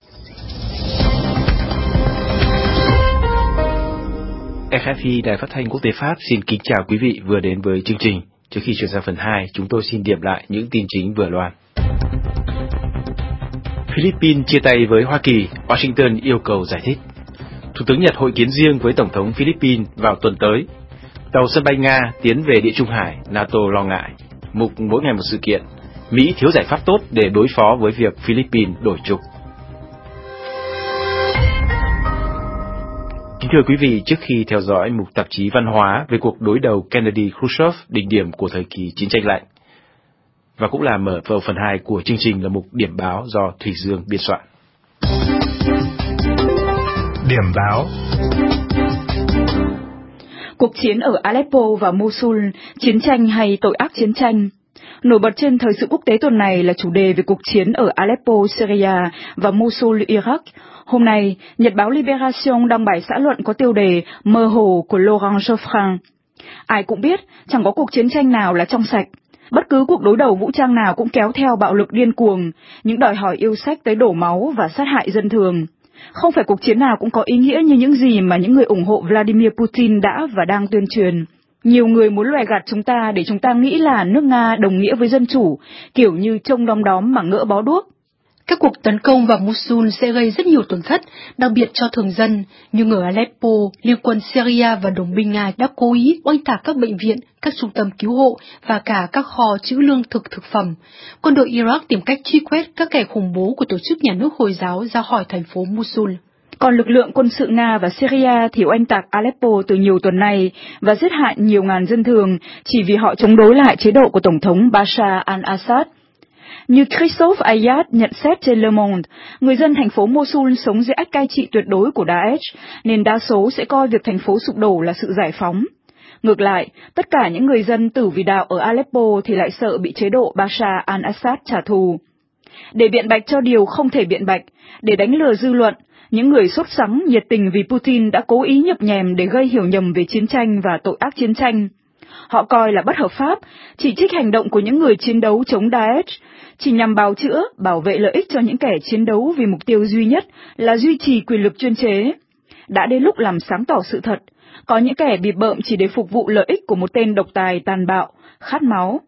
RFI, Đài Phát thanh Quốc tế Pháp xin kính chào quý vị vừa đến với chương trình. Trước khi chuyển sang phần 2, chúng tôi xin điểm lại những tin chính vừa loan. Philippines chia tay với Hoa Kỳ, Washington yêu cầu giải thích. Thủ tướng Nhật hội kiến riêng với Tổng thống Philippines vào tuần tới. Tàu sân bay Nga tiến về Địa Trung Hải, NATO lo ngại. Mục mỗi ngày một sự kiện. Mỹ thiếu giải pháp tốt để đối phó với việc Philippines đổi trục. Kính thưa quý vị, trước khi theo dõi mục tạp chí văn hóa về cuộc đối đầu Kennedy-Khrushchev, đỉnh điểm của thời kỳ chiến tranh lạnh, và cũng là mở vào phần 2 của chương trình là mục điểm báo do Thủy Dương biên soạn. Điểm báo. Cuộc chiến ở Aleppo và Mosul, chiến tranh hay tội ác chiến tranh? Nổi bật trên thời sự quốc tế tuần này là chủ đề về cuộc chiến ở Aleppo, Syria và Mosul, Iraq. Hôm nay, Nhật báo Libération đăng bài xã luận có tiêu đề Mơ hồ của Laurent Geoffrin. Ai cũng biết, chẳng có cuộc chiến tranh nào là trong sạch. Bất cứ cuộc đối đầu vũ trang nào cũng kéo theo bạo lực điên cuồng, những đòi hỏi yêu sách tới đổ máu và sát hại dân thường. Không phải cuộc chiến nào cũng có ý nghĩa như những gì mà những người ủng hộ Vladimir Putin đã và đang tuyên truyền. Nhiều người muốn lòe gạt chúng ta để chúng ta nghĩ là nước Nga đồng nghĩa với dân chủ, kiểu như trông đom đóm mà ngỡ bó đuốc. Các cuộc tấn công vào Mosul sẽ gây rất nhiều tổn thất, đặc biệt cho thường dân, nhưng ở Aleppo, liên quân Syria và đồng minh Nga đã cố ý oanh tạc các bệnh viện, các trung tâm cứu hộ và cả các kho trữ lương thực phẩm. Quân đội Iraq tìm cách truy quét các kẻ khủng bố của tổ chức nhà nước Hồi giáo ra khỏi thành phố Mosul. Còn lực lượng quân sự Nga và Syria thì oanh tạc Aleppo từ nhiều tuần nay và giết hại nhiều ngàn dân thường chỉ vì họ chống đối lại chế độ của Tổng thống Bashar al-Assad. Như Christophe Ayad nhận xét trên Le Monde, người dân thành phố Mosul sống dưới ách cai trị tuyệt đối của Daesh, nên đa số sẽ coi việc thành phố sụp đổ là sự giải phóng. Ngược lại, tất cả những người dân tử vì đạo ở Aleppo thì lại sợ bị chế độ Bashar al-Assad trả thù. Để biện bạch cho điều không thể biện bạch, để đánh lừa dư luận, những người sốt sắng, nhiệt tình vì Putin đã cố ý nhập nhèm để gây hiểu nhầm về chiến tranh và tội ác chiến tranh. Họ coi là bất hợp pháp, chỉ trích hành động của những người chiến đấu chống Daesh, chỉ nhằm bào chữa, bảo vệ lợi ích cho những kẻ chiến đấu vì mục tiêu duy nhất là duy trì quyền lực chuyên chế. Đã đến lúc làm sáng tỏ sự thật, có những kẻ bịp bợm chỉ để phục vụ lợi ích của một tên độc tài tàn bạo, khát máu.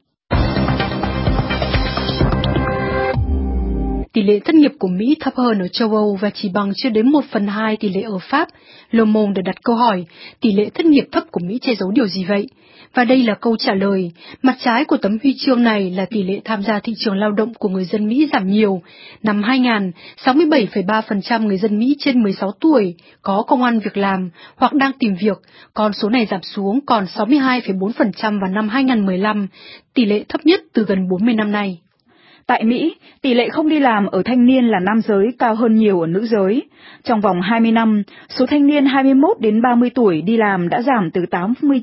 Tỷ lệ thất nghiệp của Mỹ thấp hơn ở châu Âu và chỉ bằng chưa đến 1/2 tỷ lệ ở Pháp. Le Monde đặt câu hỏi, tỷ lệ thất nghiệp thấp của Mỹ che giấu điều gì vậy? Và đây là câu trả lời. Mặt trái của tấm huy chương này là tỷ lệ tham gia thị trường lao động của người dân Mỹ giảm nhiều. Năm 2000, 67,3% người dân Mỹ trên 16 tuổi có công ăn việc làm hoặc đang tìm việc, con số này giảm xuống còn 62,4% vào năm 2015, tỷ lệ thấp nhất từ gần 40 năm nay. Tại Mỹ, tỷ lệ không đi làm ở thanh niên là nam giới cao hơn nhiều ở nữ giới. Trong vòng 20 năm, số thanh niên 21 đến 30 tuổi đi làm đã giảm từ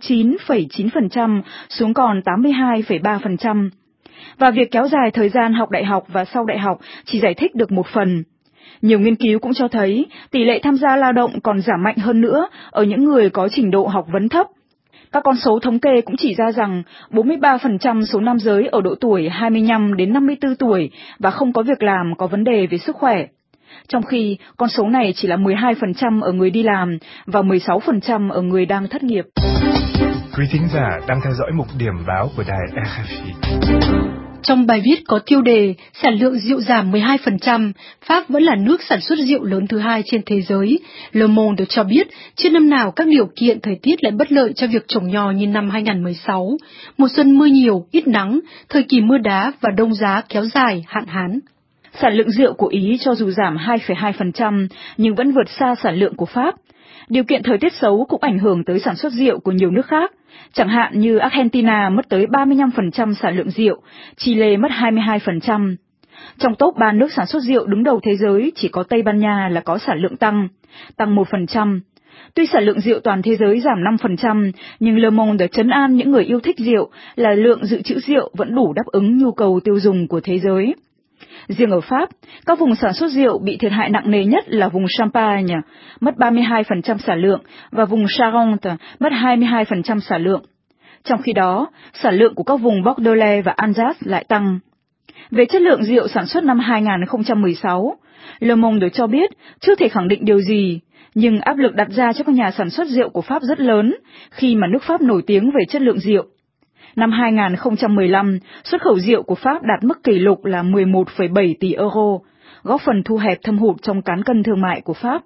89,9% xuống còn 82,3%. Và việc kéo dài thời gian học đại học và sau đại học chỉ giải thích được một phần. Nhiều nghiên cứu cũng cho thấy tỷ lệ tham gia lao động còn giảm mạnh hơn nữa ở những người có trình độ học vấn thấp. Các con số thống kê cũng chỉ ra rằng 43% số nam giới ở độ tuổi 25 đến 54 tuổi và không có việc làm có vấn đề về sức khỏe. Trong khi con số này chỉ là 12% ở người đi làm và 16% ở người đang thất nghiệp. Quý thính giả đang theo dõi mục điểm báo của đài RFI. Trong bài viết có tiêu đề sản lượng rượu giảm 12%, Pháp vẫn là nước sản xuất rượu lớn thứ 2 trên thế giới. Le Monde cho biết, chưa năm nào các điều kiện thời tiết lại bất lợi cho việc trồng nho như năm 2016. Mùa xuân mưa nhiều, ít nắng, thời kỳ mưa đá và đông giá kéo dài, hạn hán. Sản lượng rượu của Ý cho dù giảm 2,2% nhưng vẫn vượt xa sản lượng của Pháp. Điều kiện thời tiết xấu cũng ảnh hưởng tới sản xuất rượu của nhiều nước khác. Chẳng hạn như Argentina mất tới 35% sản lượng rượu, Chile mất 22%. Trong top 3 nước sản xuất rượu đứng đầu thế giới, chỉ có Tây Ban Nha là có sản lượng tăng 1%. Tuy sản lượng rượu toàn thế giới giảm 5%, nhưng Le Monde trấn an những người yêu thích rượu là lượng dự trữ rượu vẫn đủ đáp ứng nhu cầu tiêu dùng của thế giới. Riêng ở Pháp, các vùng sản xuất rượu bị thiệt hại nặng nề nhất là vùng Champagne, mất 32% sản lượng, và vùng Charente, mất 22% sản lượng. Trong khi đó, sản lượng của các vùng Bordelais và Alsace lại tăng. Về chất lượng rượu sản xuất năm 2016, Le Monde cho biết chưa thể khẳng định điều gì, nhưng áp lực đặt ra cho các nhà sản xuất rượu của Pháp rất lớn khi mà nước Pháp nổi tiếng về chất lượng rượu. Năm 2015, xuất khẩu rượu của Pháp đạt mức kỷ lục là 11,7 tỷ euro, góp phần thu hẹp thâm hụt trong cán cân thương mại của Pháp.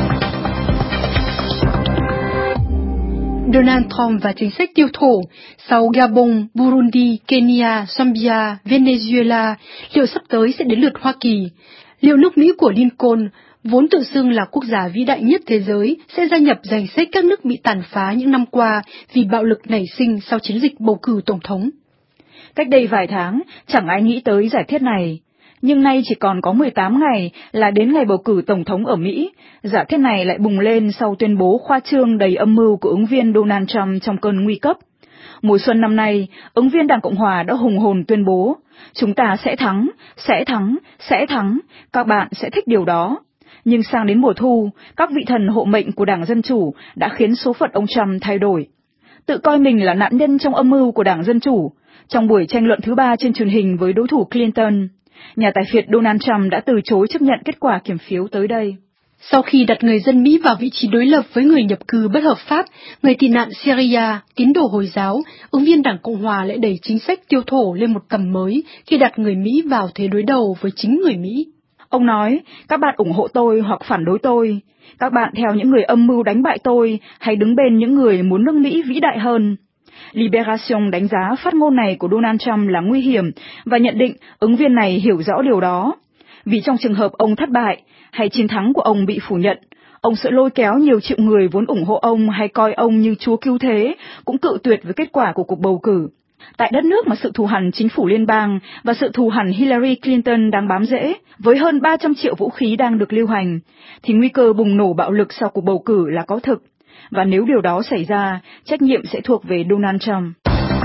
Donald Trump và chính sách tiêu thổ sau Gabon, Burundi, Kenya, Zambia, Venezuela, liệu sắp tới sẽ đến lượt Hoa Kỳ? Liệu nước Mỹ của Lincoln, vốn tự xưng là quốc gia vĩ đại nhất thế giới, sẽ gia nhập danh sách các nước bị tàn phá những năm qua vì bạo lực nảy sinh sau chiến dịch bầu cử tổng thống? Cách đây vài tháng, chẳng ai nghĩ tới giả thiết này. Nhưng nay chỉ còn có 18 ngày là đến ngày bầu cử tổng thống ở Mỹ, giả thiết này lại bùng lên sau tuyên bố khoa trương đầy âm mưu của ứng viên Donald Trump trong cơn nguy cấp. Mùa xuân năm nay, ứng viên Đảng Cộng Hòa đã hùng hồn tuyên bố, chúng ta sẽ thắng, sẽ thắng, sẽ thắng, các bạn sẽ thích điều đó. Nhưng sang đến mùa thu, các vị thần hộ mệnh của Đảng Dân Chủ đã khiến số phận ông Trump thay đổi. Tự coi mình là nạn nhân trong âm mưu của Đảng Dân Chủ, trong buổi tranh luận thứ 3 trên truyền hình với đối thủ Clinton, nhà tài phiệt Donald Trump đã từ chối chấp nhận kết quả kiểm phiếu tới đây. Sau khi đặt người dân Mỹ vào vị trí đối lập với người nhập cư bất hợp pháp, người tị nạn Syria, tín đồ Hồi giáo, ứng viên Đảng Cộng Hòa lại đẩy chính sách tiêu thổ lên một tầm mới khi đặt người Mỹ vào thế đối đầu với chính người Mỹ. Ông nói, các bạn ủng hộ tôi hoặc phản đối tôi, các bạn theo những người âm mưu đánh bại tôi hay đứng bên những người muốn nước Mỹ vĩ đại hơn. Libération đánh giá phát ngôn này của Donald Trump là nguy hiểm và nhận định ứng viên này hiểu rõ điều đó. Vì trong trường hợp ông thất bại hay chiến thắng của ông bị phủ nhận, ông sẽ lôi kéo nhiều triệu người vốn ủng hộ ông hay coi ông như chúa cứu thế cũng cự tuyệt với kết quả của cuộc bầu cử. Tại đất nước mà sự thù hằn chính phủ liên bang và sự thù hằn Hillary Clinton đang bám rễ, với hơn 300 triệu vũ khí đang được lưu hành, thì nguy cơ bùng nổ bạo lực sau cuộc bầu cử là có thực. Và nếu điều đó xảy ra, trách nhiệm sẽ thuộc về Donald Trump.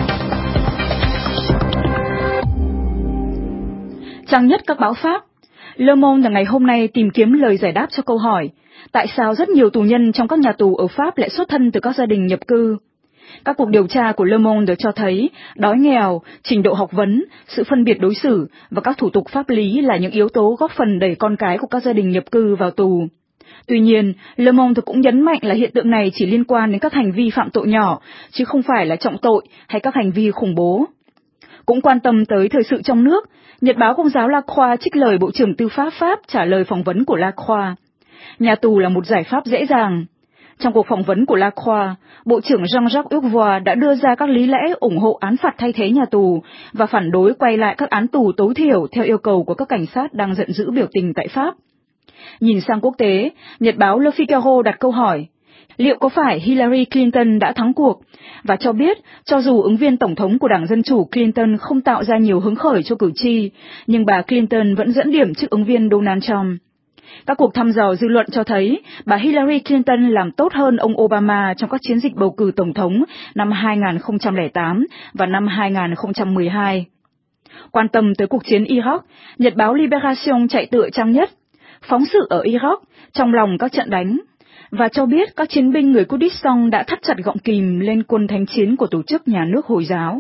Trang nhất các báo Pháp, Le Monde ngày hôm nay tìm kiếm lời giải đáp cho câu hỏi tại sao rất nhiều tù nhân trong các nhà tù ở Pháp lại xuất thân từ các gia đình nhập cư. Các cuộc điều tra của Le Monde cho thấy đói nghèo, trình độ học vấn, sự phân biệt đối xử và các thủ tục pháp lý là những yếu tố góp phần đẩy con cái của các gia đình nhập cư vào tù. Tuy nhiên, Le Monde cũng nhấn mạnh là hiện tượng này chỉ liên quan đến các hành vi phạm tội nhỏ, chứ không phải là trọng tội hay các hành vi khủng bố. Cũng quan tâm tới thời sự trong nước, Nhật báo Công giáo Lacroix trích lời Bộ trưởng Tư pháp Pháp trả lời phỏng vấn của Lacroix. Nhà tù là một giải pháp dễ dàng. Trong cuộc phỏng vấn của Lacroix, Bộ trưởng Jean-Jacques Urvois đã đưa ra các lý lẽ ủng hộ án phạt thay thế nhà tù và phản đối quay lại các án tù tối thiểu theo yêu cầu của các cảnh sát đang giận dữ biểu tình tại Pháp. Nhìn sang quốc tế, Nhật báo Le Figaro đặt câu hỏi, liệu có phải Hillary Clinton đã thắng cuộc? Và cho biết, cho dù ứng viên tổng thống của Đảng Dân Chủ Clinton không tạo ra nhiều hứng khởi cho cử tri, nhưng bà Clinton vẫn dẫn điểm trước ứng viên Donald Trump. Các cuộc thăm dò dư luận cho thấy bà Hillary Clinton làm tốt hơn ông Obama trong các chiến dịch bầu cử tổng thống năm 2008 và năm 2012. Quan tâm tới cuộc chiến Iraq, Nhật báo Libération chạy tựa trang nhất, phóng sự ở Iraq trong lòng các trận đánh, và cho biết các chiến binh người Kurdistan đã thắt chặt gọng kìm lên quân thánh chiến của tổ chức nhà nước Hồi giáo.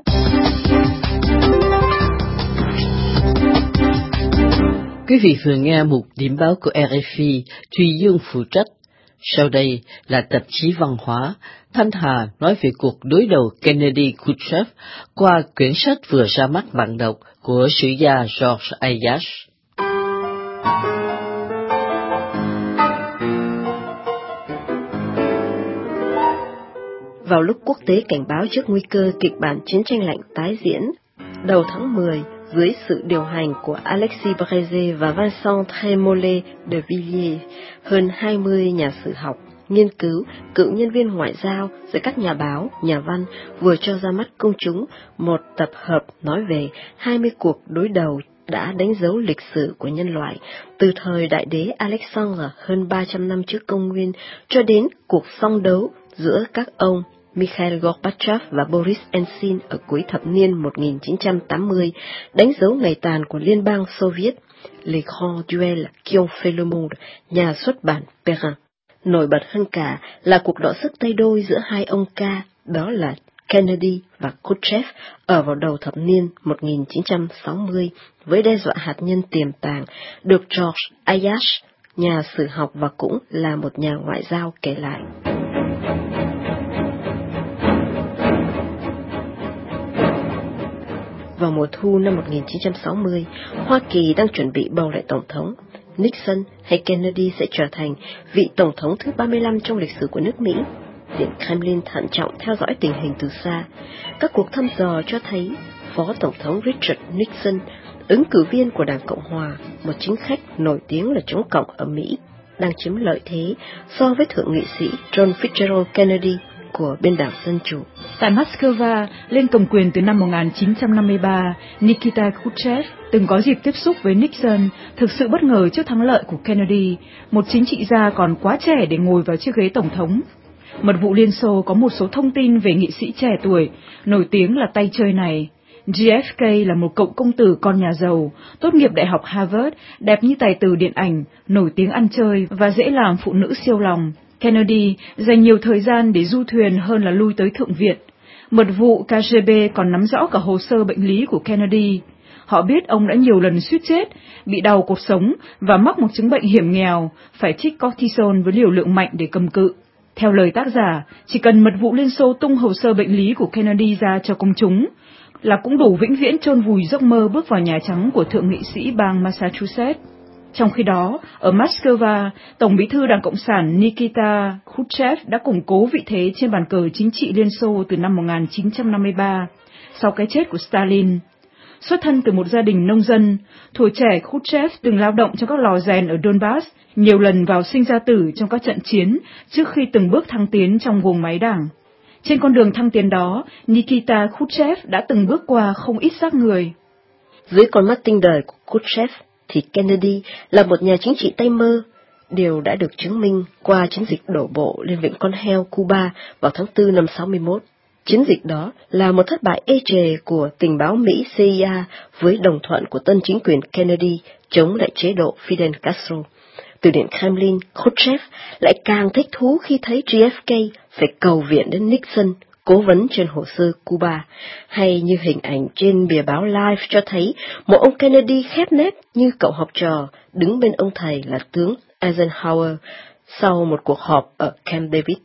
Quý vị vừa nghe một điểm báo của RFI, Thùy Dương phụ trách. Sau đây là tạp chí văn hóa, Thanh Hà nói về cuộc đối đầu Kennedy-Khrushchev qua quyển sách vừa ra mắt bạn đọc của sử gia George Ayash. Vào lúc quốc tế cảnh báo trước nguy cơ kịch bản chiến tranh lạnh tái diễn, đầu tháng 10, dưới sự điều hành của Alexis Brézé và Vincent Trémollet de Villiers, hơn 20 nhà sử học, nghiên cứu, cựu nhân viên ngoại giao, rồi các nhà báo, nhà văn vừa cho ra mắt công chúng một tập hợp nói về 20 cuộc đối đầu đã đánh dấu lịch sử của nhân loại, từ thời đại đế Alexander hơn 300 năm trước công nguyên cho đến cuộc song đấu giữa các ông Mikhail Gorbachev và Boris Yeltsin ở cuối thập niên 1980, đánh dấu ngày tàn của Liên bang Xô Viết, Les Grands Duels qui ont fait le monde, nhà xuất bản Perrin. Nổi bật hơn cả là cuộc đọ sức tay đôi giữa hai ông ca, đó là Kennedy và Khrushchev ở vào đầu thập niên 1960 với đe dọa hạt nhân tiềm tàng, được George Ayash, nhà sử học và cũng là một nhà ngoại giao kể lại. Vào mùa thu năm 1960, Hoa Kỳ đang chuẩn bị bầu lại tổng thống. Nixon hay Kennedy sẽ trở thành vị tổng thống thứ 35 trong lịch sử của nước Mỹ. Điện Kremlin thận trọng theo dõi tình hình từ xa. Các cuộc thăm dò cho thấy Phó Tổng thống Richard Nixon, ứng cử viên của Đảng Cộng Hòa, một chính khách nổi tiếng là chống cộng ở Mỹ, đang chiếm lợi thế so với thượng nghị sĩ John Fitzgerald Kennedy của bên đảng Dân Chủ. Tại Moscow, lên cầm quyền từ năm 1953, Nikita Khrushchev từng có dịp tiếp xúc với Nixon, thực sự bất ngờ trước thắng lợi của Kennedy, một chính trị gia còn quá trẻ để ngồi vào chiếc ghế tổng thống. Mật vụ Liên Xô có một số thông tin về nghị sĩ trẻ tuổi, nổi tiếng là tay chơi này. JFK là một cậu công tử con nhà giàu, tốt nghiệp Đại học Harvard, đẹp như tài tử điện ảnh, nổi tiếng ăn chơi và dễ làm phụ nữ siêu lòng. Kennedy dành nhiều thời gian để du thuyền hơn là lui tới Thượng viện. Mật vụ KGB còn nắm rõ cả hồ sơ bệnh lý của Kennedy. Họ biết ông đã nhiều lần suýt chết, bị đau cột sống và mắc một chứng bệnh hiểm nghèo, phải trích cortisone với liều lượng mạnh để cầm cự. Theo lời tác giả, chỉ cần mật vụ Liên Xô tung hồ sơ bệnh lý của Kennedy ra cho công chúng, là cũng đủ vĩnh viễn chôn vùi giấc mơ bước vào Nhà Trắng của thượng nghị sĩ bang Massachusetts. Trong khi đó, ở Moscow, Tổng bí thư Đảng Cộng sản Nikita Khrushchev đã củng cố vị thế trên bàn cờ chính trị Liên Xô từ năm 1953, sau cái chết của Stalin. Xuất thân từ một gia đình nông dân, thuở trẻ Khrushchev từng lao động trong các lò rèn ở Donbass, nhiều lần vào sinh ra tử trong các trận chiến trước khi từng bước thăng tiến trong guồng máy đảng. Trên con đường thăng tiến đó, Nikita Khrushchev đã từng bước qua không ít xác người. Dưới con mắt tinh đời của Khrushchev thì Kennedy là một nhà chính trị tay mơ. Điều đã được chứng minh qua chiến dịch đổ bộ lên vịnh con heo Cuba vào tháng 4 năm 61. Chiến dịch đó là một thất bại ê chề của tình báo Mỹ CIA với đồng thuận của tân chính quyền Kennedy chống lại chế độ Fidel Castro. Từ Điện Kremlin, Khrushchev lại càng thích thú khi thấy JFK phải cầu viện đến Nixon, cố vấn trên hồ sơ Cuba, hay như hình ảnh trên bìa báo Life cho thấy một ông Kennedy khép nép như cậu học trò đứng bên ông thầy là tướng Eisenhower sau một cuộc họp ở Camp David.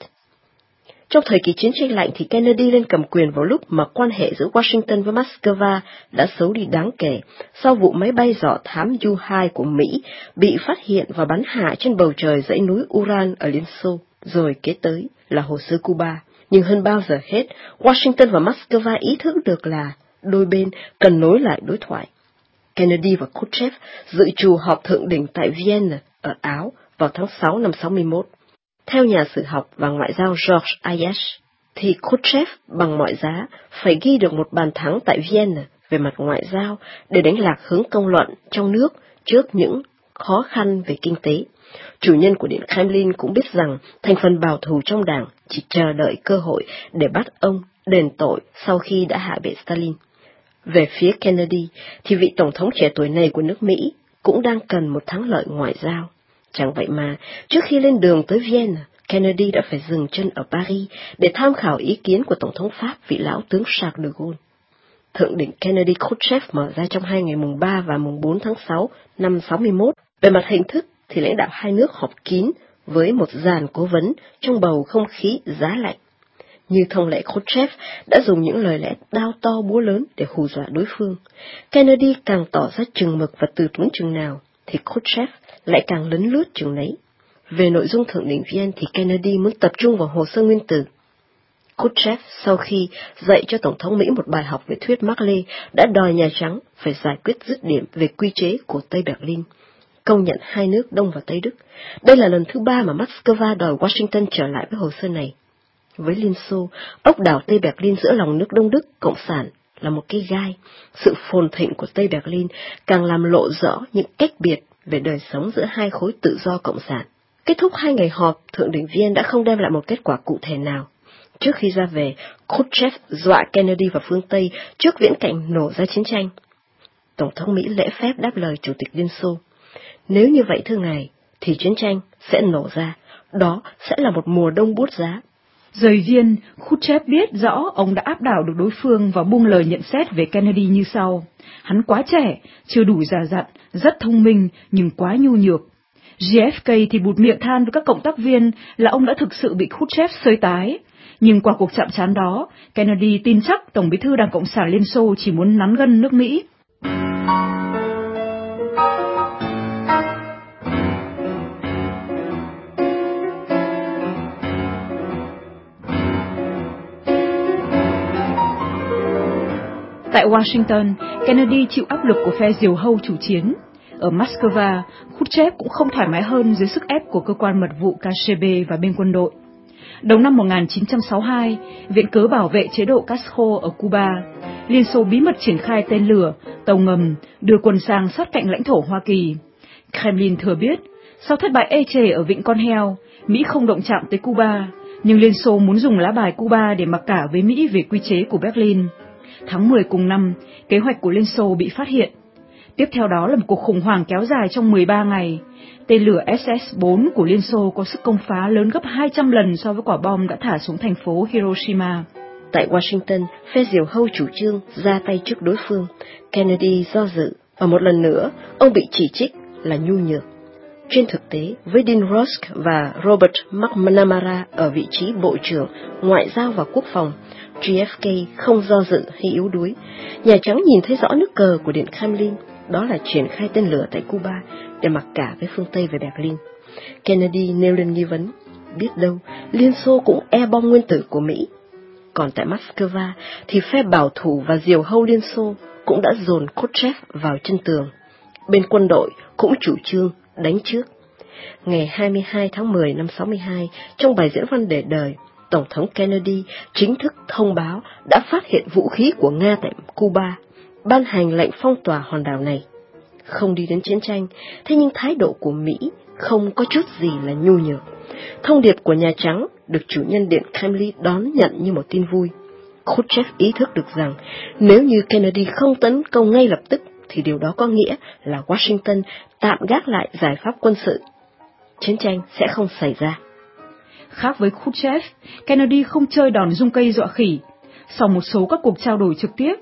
Trong thời kỳ chiến tranh lạnh thì Kennedy lên cầm quyền vào lúc mà quan hệ giữa Washington với Moscow đã xấu đi đáng kể sau vụ máy bay dò thám U-2 của Mỹ bị phát hiện và bắn hạ trên bầu trời dãy núi Uran ở Liên Xô, rồi kế tới là hồ sơ Cuba. Nhưng hơn bao giờ hết, Washington và Moscow ý thức được là đôi bên cần nối lại đối thoại. Kennedy và Khrushchev dự trù họp thượng đỉnh tại Vienna ở Áo vào tháng 6 năm 61. Theo nhà sử học và ngoại giao George Ayash, thì Khrushchev bằng mọi giá phải ghi được một bàn thắng tại Vienna về mặt ngoại giao để đánh lạc hướng công luận trong nước trước những khó khăn về kinh tế. Chủ nhân của Điện Kremlin cũng biết rằng thành phần bảo thủ trong đảng chỉ chờ đợi cơ hội để bắt ông đền tội sau khi đã hạ bệ Stalin. Về phía Kennedy, thì vị tổng thống trẻ tuổi này của nước Mỹ cũng đang cần một thắng lợi ngoại giao. Chẳng vậy mà, trước khi lên đường tới Vienna, Kennedy đã phải dừng chân ở Paris để tham khảo ý kiến của Tổng thống Pháp vị lão tướng Charles de Gaulle. Thượng đỉnh Kennedy-Khrushchev mở ra trong hai ngày mùng 3 và mùng 4 tháng 6 năm 61. Về mặt hình thức thì lãnh đạo hai nước họp kín với một dàn cố vấn trong bầu không khí giá lạnh. Như thông lệ, Khrushchev đã dùng những lời lẽ đao to búa lớn để hù dọa đối phương. Kennedy càng tỏ ra chừng mực và từ tốn chừng nào, thì Khrushchev lại càng lấn lướt chừng nấy. Về nội dung thượng đỉnh Vienna thì Kennedy muốn tập trung vào hồ sơ nguyên tử. Khrushchev sau khi dạy cho Tổng thống Mỹ một bài học về thuyết Mác Lê đã đòi Nhà Trắng phải giải quyết dứt điểm về quy chế của Tây Berlin, công nhận hai nước Đông và Tây Đức. Đây là lần thứ 3 mà Moscow đòi Washington trở lại với hồ sơ này. Với Liên Xô, ốc đảo Tây Berlin giữa lòng nước Đông Đức Cộng sản là một cái gai. Sự phồn thịnh của Tây Berlin càng làm lộ rõ những cách biệt về đời sống giữa hai khối tự do cộng sản. Kết thúc hai ngày họp, thượng đỉnh Vienna đã không đem lại một kết quả cụ thể nào. Trước khi ra về, Khrushchev dọa Kennedy và phương Tây trước viễn cảnh nổ ra chiến tranh. Tổng thống Mỹ lễ phép đáp lời Chủ tịch Liên Xô: nếu như vậy thưa ngài, thì chiến tranh sẽ nổ ra, đó sẽ là một mùa đông buốt giá. Rời Viên, Khrushchev biết rõ ông đã áp đảo được đối phương và buông lời nhận xét về Kennedy như sau: hắn quá trẻ, chưa đủ già dặn, rất thông minh nhưng quá nhu nhược. JFK thì bụt miệng than với các cộng tác viên là ông đã thực sự bị Khrushchev xơi tái. Nhưng qua cuộc chạm trán đó, Kennedy tin chắc Tổng bí thư Đảng Cộng sản Liên Xô chỉ muốn nắn gân nước Mỹ. Tại Washington, Kennedy chịu áp lực của phe diều hâu chủ chiến. Ở Moscow, Khrushchev cũng không thoải mái hơn dưới sức ép của cơ quan mật vụ KGB và bên quân đội. Đầu năm 1962, viện cớ bảo vệ chế độ Castro ở Cuba, Liên Xô bí mật triển khai tên lửa, tàu ngầm, đưa quân sang sát cạnh lãnh thổ Hoa Kỳ. Kremlin thừa biết, sau thất bại ê chề ở Vịnh Con Heo, Mỹ không động chạm tới Cuba, nhưng Liên Xô muốn dùng lá bài Cuba để mặc cả với Mỹ về quy chế của Berlin. Tháng 10 cùng năm, kế hoạch của Liên Xô bị phát hiện. Tiếp theo đó là một cuộc khủng hoảng kéo dài trong 13 ngày. Tên lửa SS-4 của Liên Xô có sức công phá lớn gấp 200 lần so với quả bom đã thả xuống thành phố Hiroshima. Tại Washington, phe diều hâu chủ trương ra tay trước đối phương. Kennedy do dự, và một lần nữa, ông bị chỉ trích là nhu nhược. Trên thực tế, với Dean Rusk và Robert McNamara ở vị trí Bộ trưởng Ngoại giao và Quốc phòng, JFK không do dự hay yếu đuối. Nhà Trắng nhìn thấy rõ nước cờ của Điện Kremlin, đó là triển khai tên lửa tại Cuba để mặc cả với phương Tây về Berlin. Kennedy nêu lên nghi vấn, biết đâu Liên Xô cũng e bom nguyên tử của Mỹ. Còn tại Moscow thì phe bảo thủ và diều hâu Liên Xô cũng đã dồn Khrushchev vào chân tường. Bên quân đội cũng chủ trương đánh trước. Ngày 22 tháng 10 năm 62, trong bài diễn văn để đời, Tổng thống Kennedy chính thức thông báo đã phát hiện vũ khí của Nga tại Cuba, ban hành lệnh phong tỏa hòn đảo này. Không đi đến chiến tranh, thế nhưng thái độ của Mỹ không có chút gì là nhu nhược. Thông điệp của Nhà Trắng được chủ nhân Điện Kremlin đón nhận như một tin vui. Khrushchev ý thức được rằng nếu như Kennedy không tấn công ngay lập tức thì điều đó có nghĩa là Washington tạm gác lại giải pháp quân sự. Chiến tranh sẽ không xảy ra. Khác với Khrushchev, Kennedy không chơi đòn rung cây dọa khỉ. Sau một số các cuộc trao đổi trực tiếp,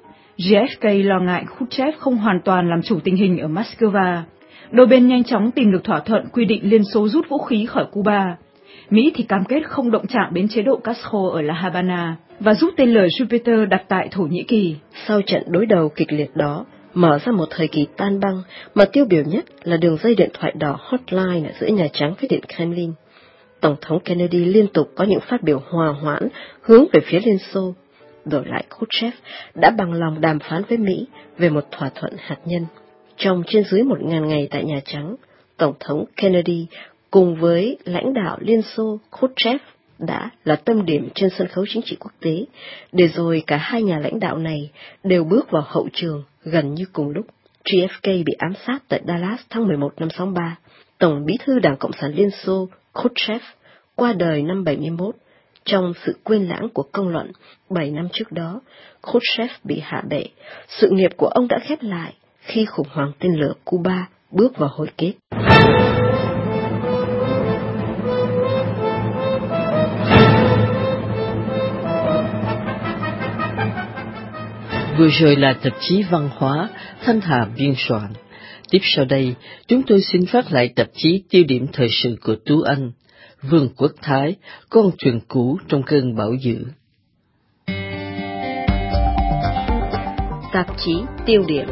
JFK lo ngại Khrushchev không hoàn toàn làm chủ tình hình ở Moscow. Đôi bên nhanh chóng tìm được thỏa thuận quy định Liên Xô rút vũ khí khỏi Cuba. Mỹ thì cam kết không động chạm đến chế độ Castro ở La Habana và giúp tên lửa Jupiter đặt tại Thổ Nhĩ Kỳ. Sau trận đối đầu kịch liệt đó, mở ra một thời kỳ tan băng mà tiêu biểu nhất là đường dây điện thoại đỏ hotline giữa Nhà Trắng với Điện Kremlin. Tổng thống Kennedy liên tục có những phát biểu hòa hoãn hướng về phía Liên Xô. Đổi lại Khrushchev đã bằng lòng đàm phán với Mỹ về một thỏa thuận hạt nhân. Trong trên dưới 1.000 ngày tại Nhà Trắng, Tổng thống Kennedy cùng với lãnh đạo Liên Xô Khrushchev đã là tâm điểm trên sân khấu chính trị quốc tế, để rồi cả hai nhà lãnh đạo này đều bước vào hậu trường gần như cùng lúc. JFK bị ám sát tại Dallas tháng 11 năm 63. Tổng bí thư Đảng Cộng sản Liên Xô Khrushchev qua đời năm 71. Trong sự quên lãng của công luận, 7 năm trước đó, Khrushchev bị hạ bệ. Sự nghiệp của ông đã khép lại khi khủng hoảng tên lửa Cuba bước vào hồi kết. Vừa rồi là tạp chí văn hóa Thanh Hà biên soạn. Tiếp sau đây, chúng tôi xin phát lại tạp chí tiêu điểm thời sự của Tú Anh, Vương Quốc Thái, con thuyền cũ trong cơn bão dữ. Tạp chí tiêu điểm.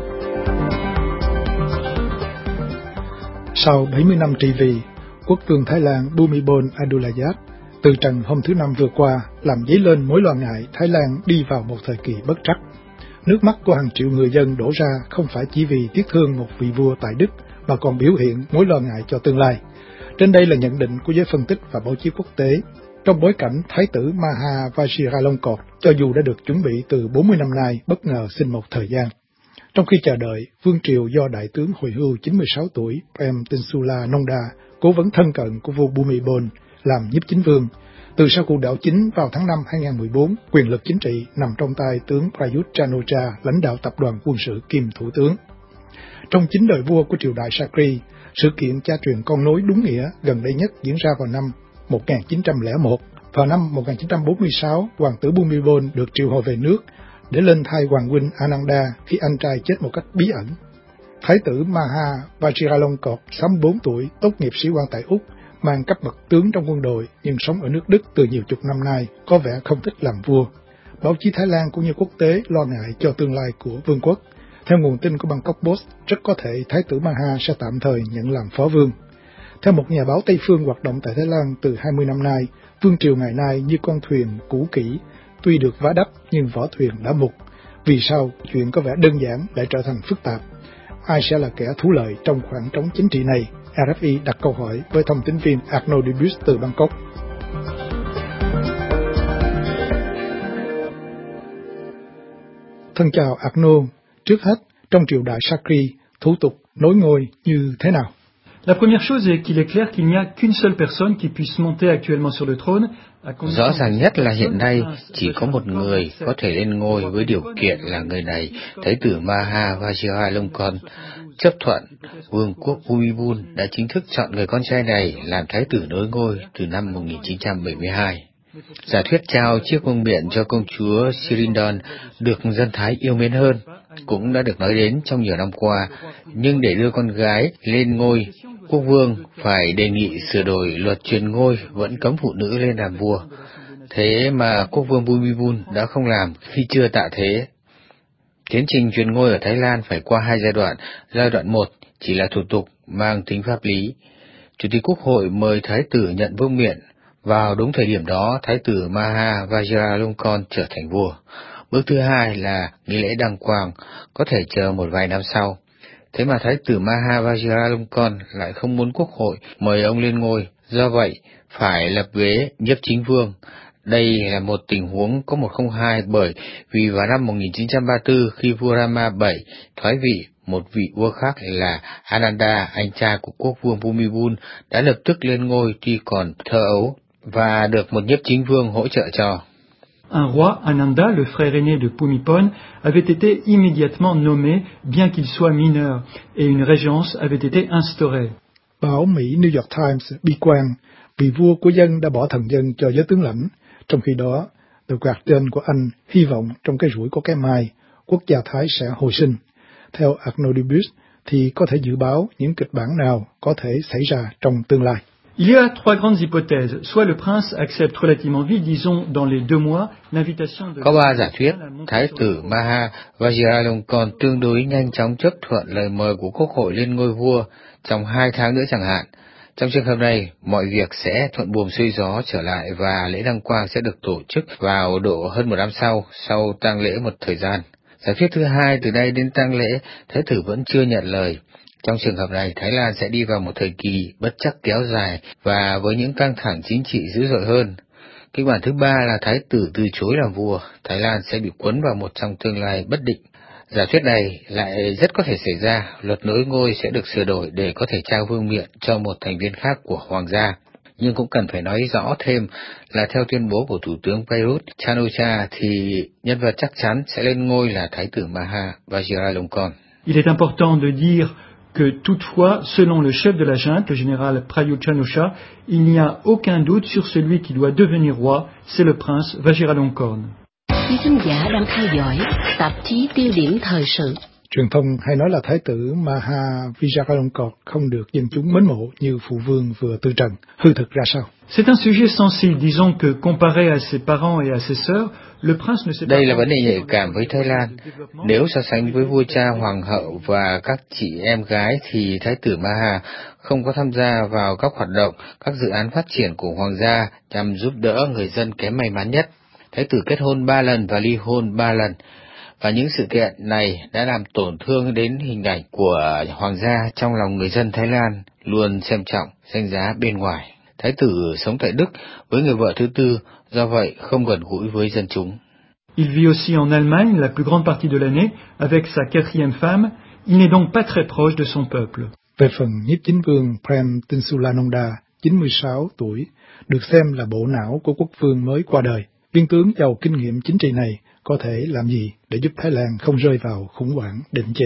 Sau 70 năm trị vì, quốc vương Thái Lan Bhumibol Adulyadej từ trần hôm thứ Năm vừa qua làm dấy lên mối lo ngại Thái Lan đi vào một thời kỳ bất trắc. Nước mắt của hàng triệu người dân đổ ra không phải chỉ vì tiếc thương một vị vua tại Đức, mà còn biểu hiện mối lo ngại cho tương lai. Trên đây là nhận định của giới phân tích và báo chí quốc tế. Trong bối cảnh Thái tử Maha Vajiralongkorn, cho dù đã được chuẩn bị từ 40 năm nay, bất ngờ xin một thời gian. Trong khi chờ đợi, vương triều do đại tướng hồi hưu 96 tuổi Prem Tinsula Nonda, cố vấn thân cận của vua Bhumibol, làm nhiếp chính vương. Từ sau cuộc đảo chính vào tháng 5 2014, quyền lực chính trị nằm trong tay tướng Prayut Chan-o-cha, lãnh đạo tập đoàn quân sự kiêm thủ tướng. Trong chính đời vua của triều đại Sakri, sự kiện cha truyền con nối đúng nghĩa gần đây nhất diễn ra vào năm 1901, Vào năm 1946, hoàng tử Bhumibol được triệu hồi về nước để lên thay hoàng huynh Ananda khi anh trai chết một cách bí ẩn. Thái tử Maha Vajiralongkorn 64 tuổi, tốt nghiệp sĩ quan tại Úc, mang cấp bậc tướng trong quân đội nhưng sống ở nước Đức từ nhiều chục năm nay, có vẻ không thích làm vua. Báo chí Thái Lan cũng như quốc tế lo ngại cho tương lai của vương quốc. Theo nguồn tin của Bangkok Post, rất có thể Thái tử Maha sẽ tạm thời nhận làm phó vương. Theo một nhà báo Tây phương hoạt động tại Thái Lan từ 20 năm nay, vương triều ngày nay như con thuyền cũ kỹ, tuy được vá đắp nhưng vỏ thuyền đã mục. Vì sao chuyện có vẻ đơn giản lại trở thành phức tạp? Ai sẽ là kẻ thú lợi trong khoảng trống chính trị này? RFI đặt câu hỏi với thông tín viên Arnaud Dubus từ Bangkok. Thân chào Arnaud. Trước hết, trong triều đại Sakri, thủ tục nối ngôi như thế nào? La première chose est qu'il est clair qu'il n'y a qu'une seule personne qui puisse monter actuellement sur le trône. Rõ ràng nhất là hiện nay chỉ có một người có thể lên ngôi với điều kiện là người này, Thái tử Maha Vajiralongkorn, chấp thuận. Vương quốc Bhumibol đã chính thức chọn người con trai này làm thái tử nối ngôi từ năm 1972. Giả thuyết trao chiếc vương miện cho công chúa Sirindon được dân Thái yêu mến hơn cũng đã được nói đến trong nhiều năm qua, nhưng để đưa con gái lên ngôi, quốc vương phải đề nghị sửa đổi luật truyền ngôi vẫn cấm phụ nữ lên làm vua. Thế mà quốc vương Bhumibol đã không làm khi chưa tạ thế. Tiến trình truyền ngôi ở Thái Lan phải qua hai giai đoạn. Giai đoạn 1 chỉ là thủ tục mang tính pháp lý. Chủ tịch Quốc hội mời thái tử nhận vương miện. Vào đúng thời điểm đó, thái tử Maha Vajiralongkorn trở thành vua. Bước thứ hai là nghi lễ đăng quang, có thể chờ một vài năm sau. Thế mà thái tử Maha Vajiralongkorn lại không muốn quốc hội mời ông lên ngôi, do vậy phải lập ghế nhiếp chính vương. Đây là một tình huống có 102 bởi vì vào năm 1934 khi vua Rama VII thoái vị, một vị vua khác là Ananda, anh trai của quốc vương Bhumibol, đã lập tức lên ngôi tuy còn thơ ấu và được một nhiếp chính vương hỗ trợ cho. Un roi, Ananda, le frère aîné de Bhumibol, avait été immédiatement nommé, bien qu'il soit mineur, et une régence avait été instaurée. Báo Mỹ New York Times bi quan, vị vua của dân đã bỏ thần dân cho giới tướng lãnh. Trong khi đó, The Guardian của Anh hy vọng trong cái rủi có cái mai, quốc gia Thái sẽ hồi sinh. Theo Arnaud Dubus thì có thể dự báo những kịch bản nào có thể xảy ra trong tương lai. Il y a trois grandes hypothèses. Soit le prince accepte relativement vite, disons dans les 2 mois, l'invitation de... Có ba giả thuyết. Thái tử Maha Vajiralongkorn tương đối nhanh chóng chấp thuận lời mời của quốc hội lên ngôi vua trong 2 tháng nữa chẳng hạn. Trong trường hợp này, mọi việc sẽ thuận buồm xuôi gió trở lại và lễ đăng quang sẽ được tổ chức vào độ hơn 1 năm sau tang lễ một thời gian. Giả thuyết thứ hai, từ nay đến tang lễ, thái tử vẫn chưa nhận lời. Trong trường hợp này, Thái Lan sẽ đi vào một thời kỳ bất chắc kéo dài và với những căng thẳng chính trị dữ dội hơn. Kịch bản thứ ba là thái tử từ chối làm vua, Thái Lan sẽ bị cuốn vào một trong tương lai bất định. Giả thuyết này lại rất có thể xảy ra, luật nối ngôi sẽ được sửa đổi để có thể trao vương miện cho một thành viên khác của hoàng gia. Nhưng cũng cần phải nói rõ thêm là theo tuyên bố của Thủ tướng Prayut Chan-o-cha thì nhân vật chắc chắn sẽ lên ngôi là thái tử Maha Vajiralongkorn. Il est important de dire que toutefois, selon le chef de la junte, le général Prayut Chan-o-cha, il n'y a aucun doute sur celui qui doit devenir roi, c'est le prince Vajiralongkorn. Quý khán giả đang theo dõi tạp chí Tiêu điểm thời sự. Truyền thông hay nói là thái tử Maha Vajiralongkorn không được dân chúng mến mộ như phụ vương vừa từ trần. Hư thực ra sao? C'est un sujet sensible, disons que comparé à ses parents et à ses sœurs, le prince ne s'est pas... Đây là vấn đề nhạy cảm với Thái Lan. Nếu so sánh với vua cha, hoàng hậu và các chị em gái thì thái tử Maha không có tham gia vào các hoạt động, các dự án phát triển của hoàng gia nhằm giúp đỡ người dân kém may mắn nhất. Thái tử kết hôn 3 lần và ly hôn 3 lần. Và những sự kiện này đã làm tổn thương đến hình ảnh của hoàng gia trong lòng người dân Thái Lan, luôn xem trọng danh giá bên ngoài. Thái tử sống tại Đức với người vợ thứ tư, do vậy không gần gũi với dân chúng. Il vit aussi en Allemagne la plus grande partie de l'année avec sa 4e femme. Il n'est donc pas très proche de son peuple. Về phần nhiếp chính vương Prem Tinsulanonda, 96 tuổi, được xem là bộ não của quốc vương mới qua đời. Viên tướng giàu kinh nghiệm chính trị này có thể làm gì để giúp Thái Lan không rơi vào khủng hoảng định chế?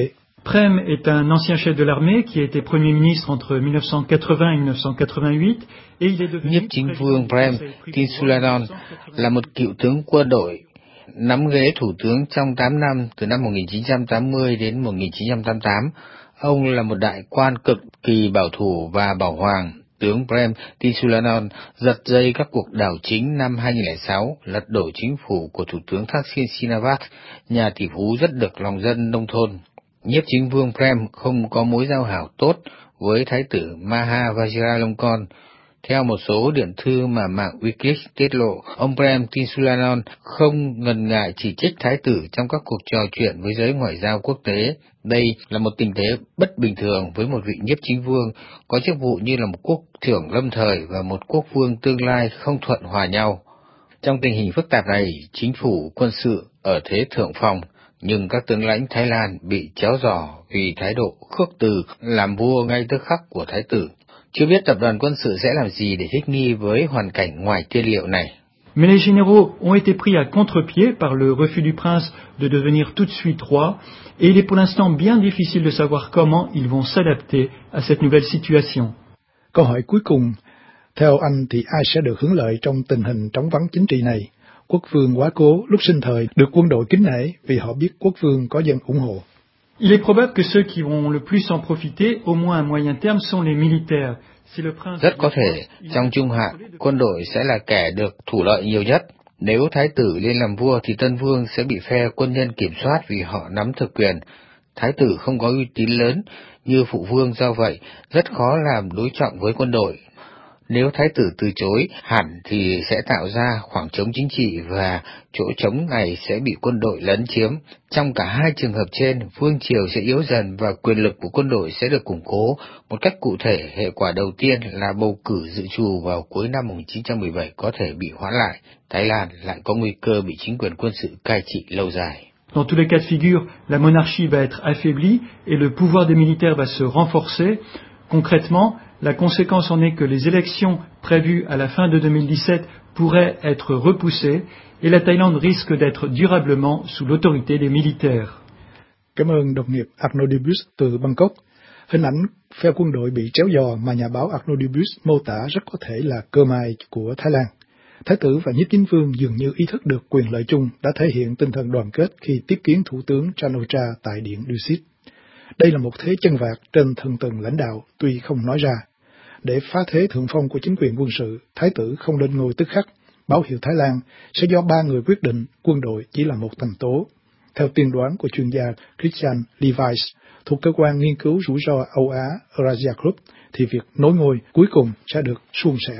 Prem est un ancien chef de l'armée qui a été Premier ministre entre 1980 et 1988 et il est devenu Nhiếp chính vương Prem Tinsulanon là một cựu tướng quân đội, nắm ghế thủ tướng trong 8 năm từ năm 1980 đến 1988. Ông là một đại quan cực kỳ bảo thủ và bảo hoàng. Tướng Prem Tinsulanon giật dây các cuộc đảo chính năm 2006, lật đổ chính phủ của Thủ tướng Thaksin Shinawatra, nhà tỷ phú rất được lòng dân nông thôn. Nhiếp chính vương Prem không có mối giao hảo tốt với Thái tử Maha Vajiralongkorn. Theo một số điển thư mà mạng Wikileaks tiết lộ, ông Prem Tinsulanon không ngần ngại chỉ trích Thái tử trong các cuộc trò chuyện với giới ngoại giao quốc tế. Đây là một tình thế bất bình thường với một vị nhiếp chính vương có chức vụ như là một quốc trưởng lâm thời và một quốc vương tương lai không thuận hòa nhau. Trong tình hình phức tạp này, chính phủ quân sự ở thế thượng phong, nhưng các tướng lãnh Thái Lan bị chéo giò vì thái độ khước từ làm vua ngay tức khắc của Thái tử. Chưa biết tập đoàn quân sự sẽ làm gì để thích nghi với hoàn cảnh ngoài tiên liệu này. Mais les généraux ont été pris à contre-pied par le refus du prince de devenir tout de suite roi, et il est pour l'instant bien difficile de savoir comment ils vont s'adapter à cette nouvelle situation. Câu hỏi cuối cùng, theo anh thì ai sẽ được hưởng lợi trong tình hình trống vắng chính trị này? Quốc vương quá cố lúc sinh thời được quân đội kính nể vì họ biết quốc vương có dân ủng hộ. Il est probable que ceux qui vont le plus en profiter, au moins à moyen terme, sont les militaires. Rất có thể, trong trung hạn, quân đội sẽ là kẻ được thủ lợi nhiều nhất. Nếu Thái tử lên làm vua thì Tân Vương sẽ bị phe quân nhân kiểm soát vì họ nắm thực quyền. Thái tử không có uy tín lớn như phụ vương, do vậy rất khó làm đối trọng với quân đội. Nếu Thái tử từ chối hẳn thì sẽ tạo ra khoảng trống chính trị và chỗ trống này sẽ bị quân đội lấn chiếm. Trong cả hai trường hợp trên, vương triều sẽ yếu dần và quyền lực của quân đội sẽ được củng cố. Một cách cụ thể, hệ quả đầu tiên là bầu cử dự trù vào cuối năm 1917 có thể bị hoãn lại. Thái Lan lại có nguy cơ bị chính quyền quân sự cai trị lâu dài. Dans tous les cas de figure, la monarchie va être affaiblie et le pouvoir des militaires va se renforcer. Concrètement, la conséquence en est que les élections prévues à la fin de 2017 pourraient être repoussées et la Thaïlande risque d'être durablement sous l'autorité des militaires. Cảm ơn đồng nghiệp Arnaud từ Bangkok. Hình ảnh phe quân đội bị tréo giò mà nhà báo Arnaud mô tả rất có thể là cơ may của Thái Lan. Thái tử và nhiếp chính vương dường như ý thức được quyền lợi chung đã thể hiện tinh thần đoàn kết khi tiếp kiến Thủ tướng Chan O Cha tại Điện Dusit. Đây là một thế chân vạc trên thân tầng lãnh đạo tuy không nói ra. Để phá thế thượng phong của chính quyền quân sự, Thái tử không lên ngôi tức khắc. Báo hiệu Thái Lan sẽ do 3 người quyết định, quân đội chỉ là một thành tố. Theo tiên đoán của chuyên gia Christian Levice thuộc cơ quan nghiên cứu rủi ro Âu Á Eurasia Group, thì việc nối ngôi cuối cùng sẽ được suôn sẻ.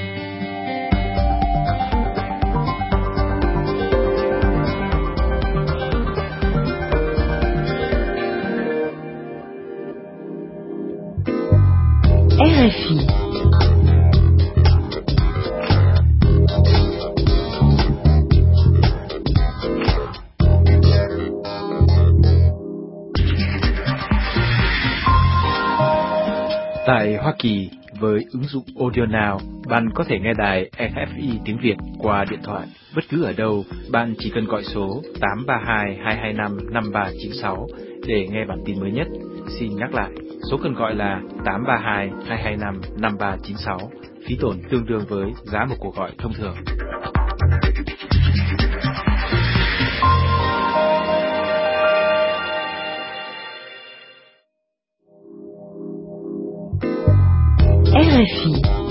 RFI. Tại Hoa Kỳ, với ứng dụng Audio Now, bạn có thể nghe đài RFI tiếng Việt qua điện thoại bất cứ ở đâu. Bạn chỉ cần gọi số 832-225-5396 để nghe bản tin mới nhất. Xin nhắc lại, số cần gọi là 832-225-5396, phí tổn tương đương với giá một cuộc gọi thông thường. RFI.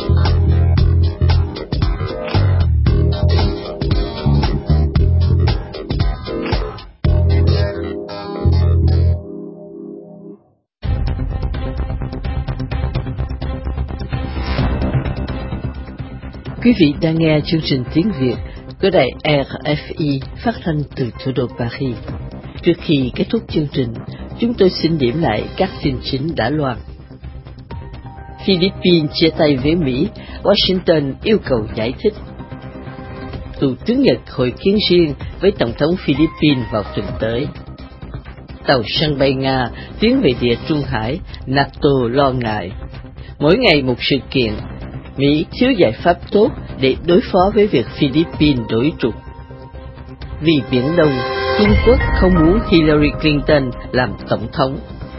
Quý vị đang nghe chương trình tiếng Việt của đài RFI phát thanh từ thủ đô Paris. Trước khi kết thúc chương trình, chúng tôi xin điểm lại các tin chính đã loan. Philippines chia tay với Mỹ, Washington yêu cầu giải thích. Thủ tướng Nhật hội kiến riêng với Tổng thống Philippines vào tuần tới. Tàu sân bay Nga tiến về địa Trung Hải, NATO lo ngại. Mỗi ngày một sự kiện, Mỹ thiếu giải pháp tốt để đối phó với việc Philippines đổi trục. Vì Biển Đông, Trung Quốc không muốn Hillary Clinton làm tổng thống.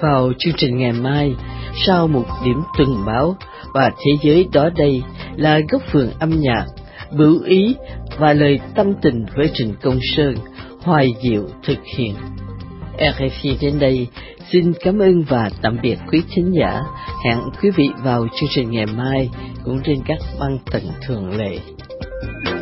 vào chương trình ngày mai sau một điểm tuần báo và thế giới đó. Đây là góc vườn âm nhạc, bửu ý và lời tâm tình với Trịnh Công Sơn, Hoài Diệu thực hiện. RFI đến đây xin cảm ơn và tạm biệt quý thính giả. Hẹn quý vị vào chương trình ngày mai cũng trên các băng tần thường lệ.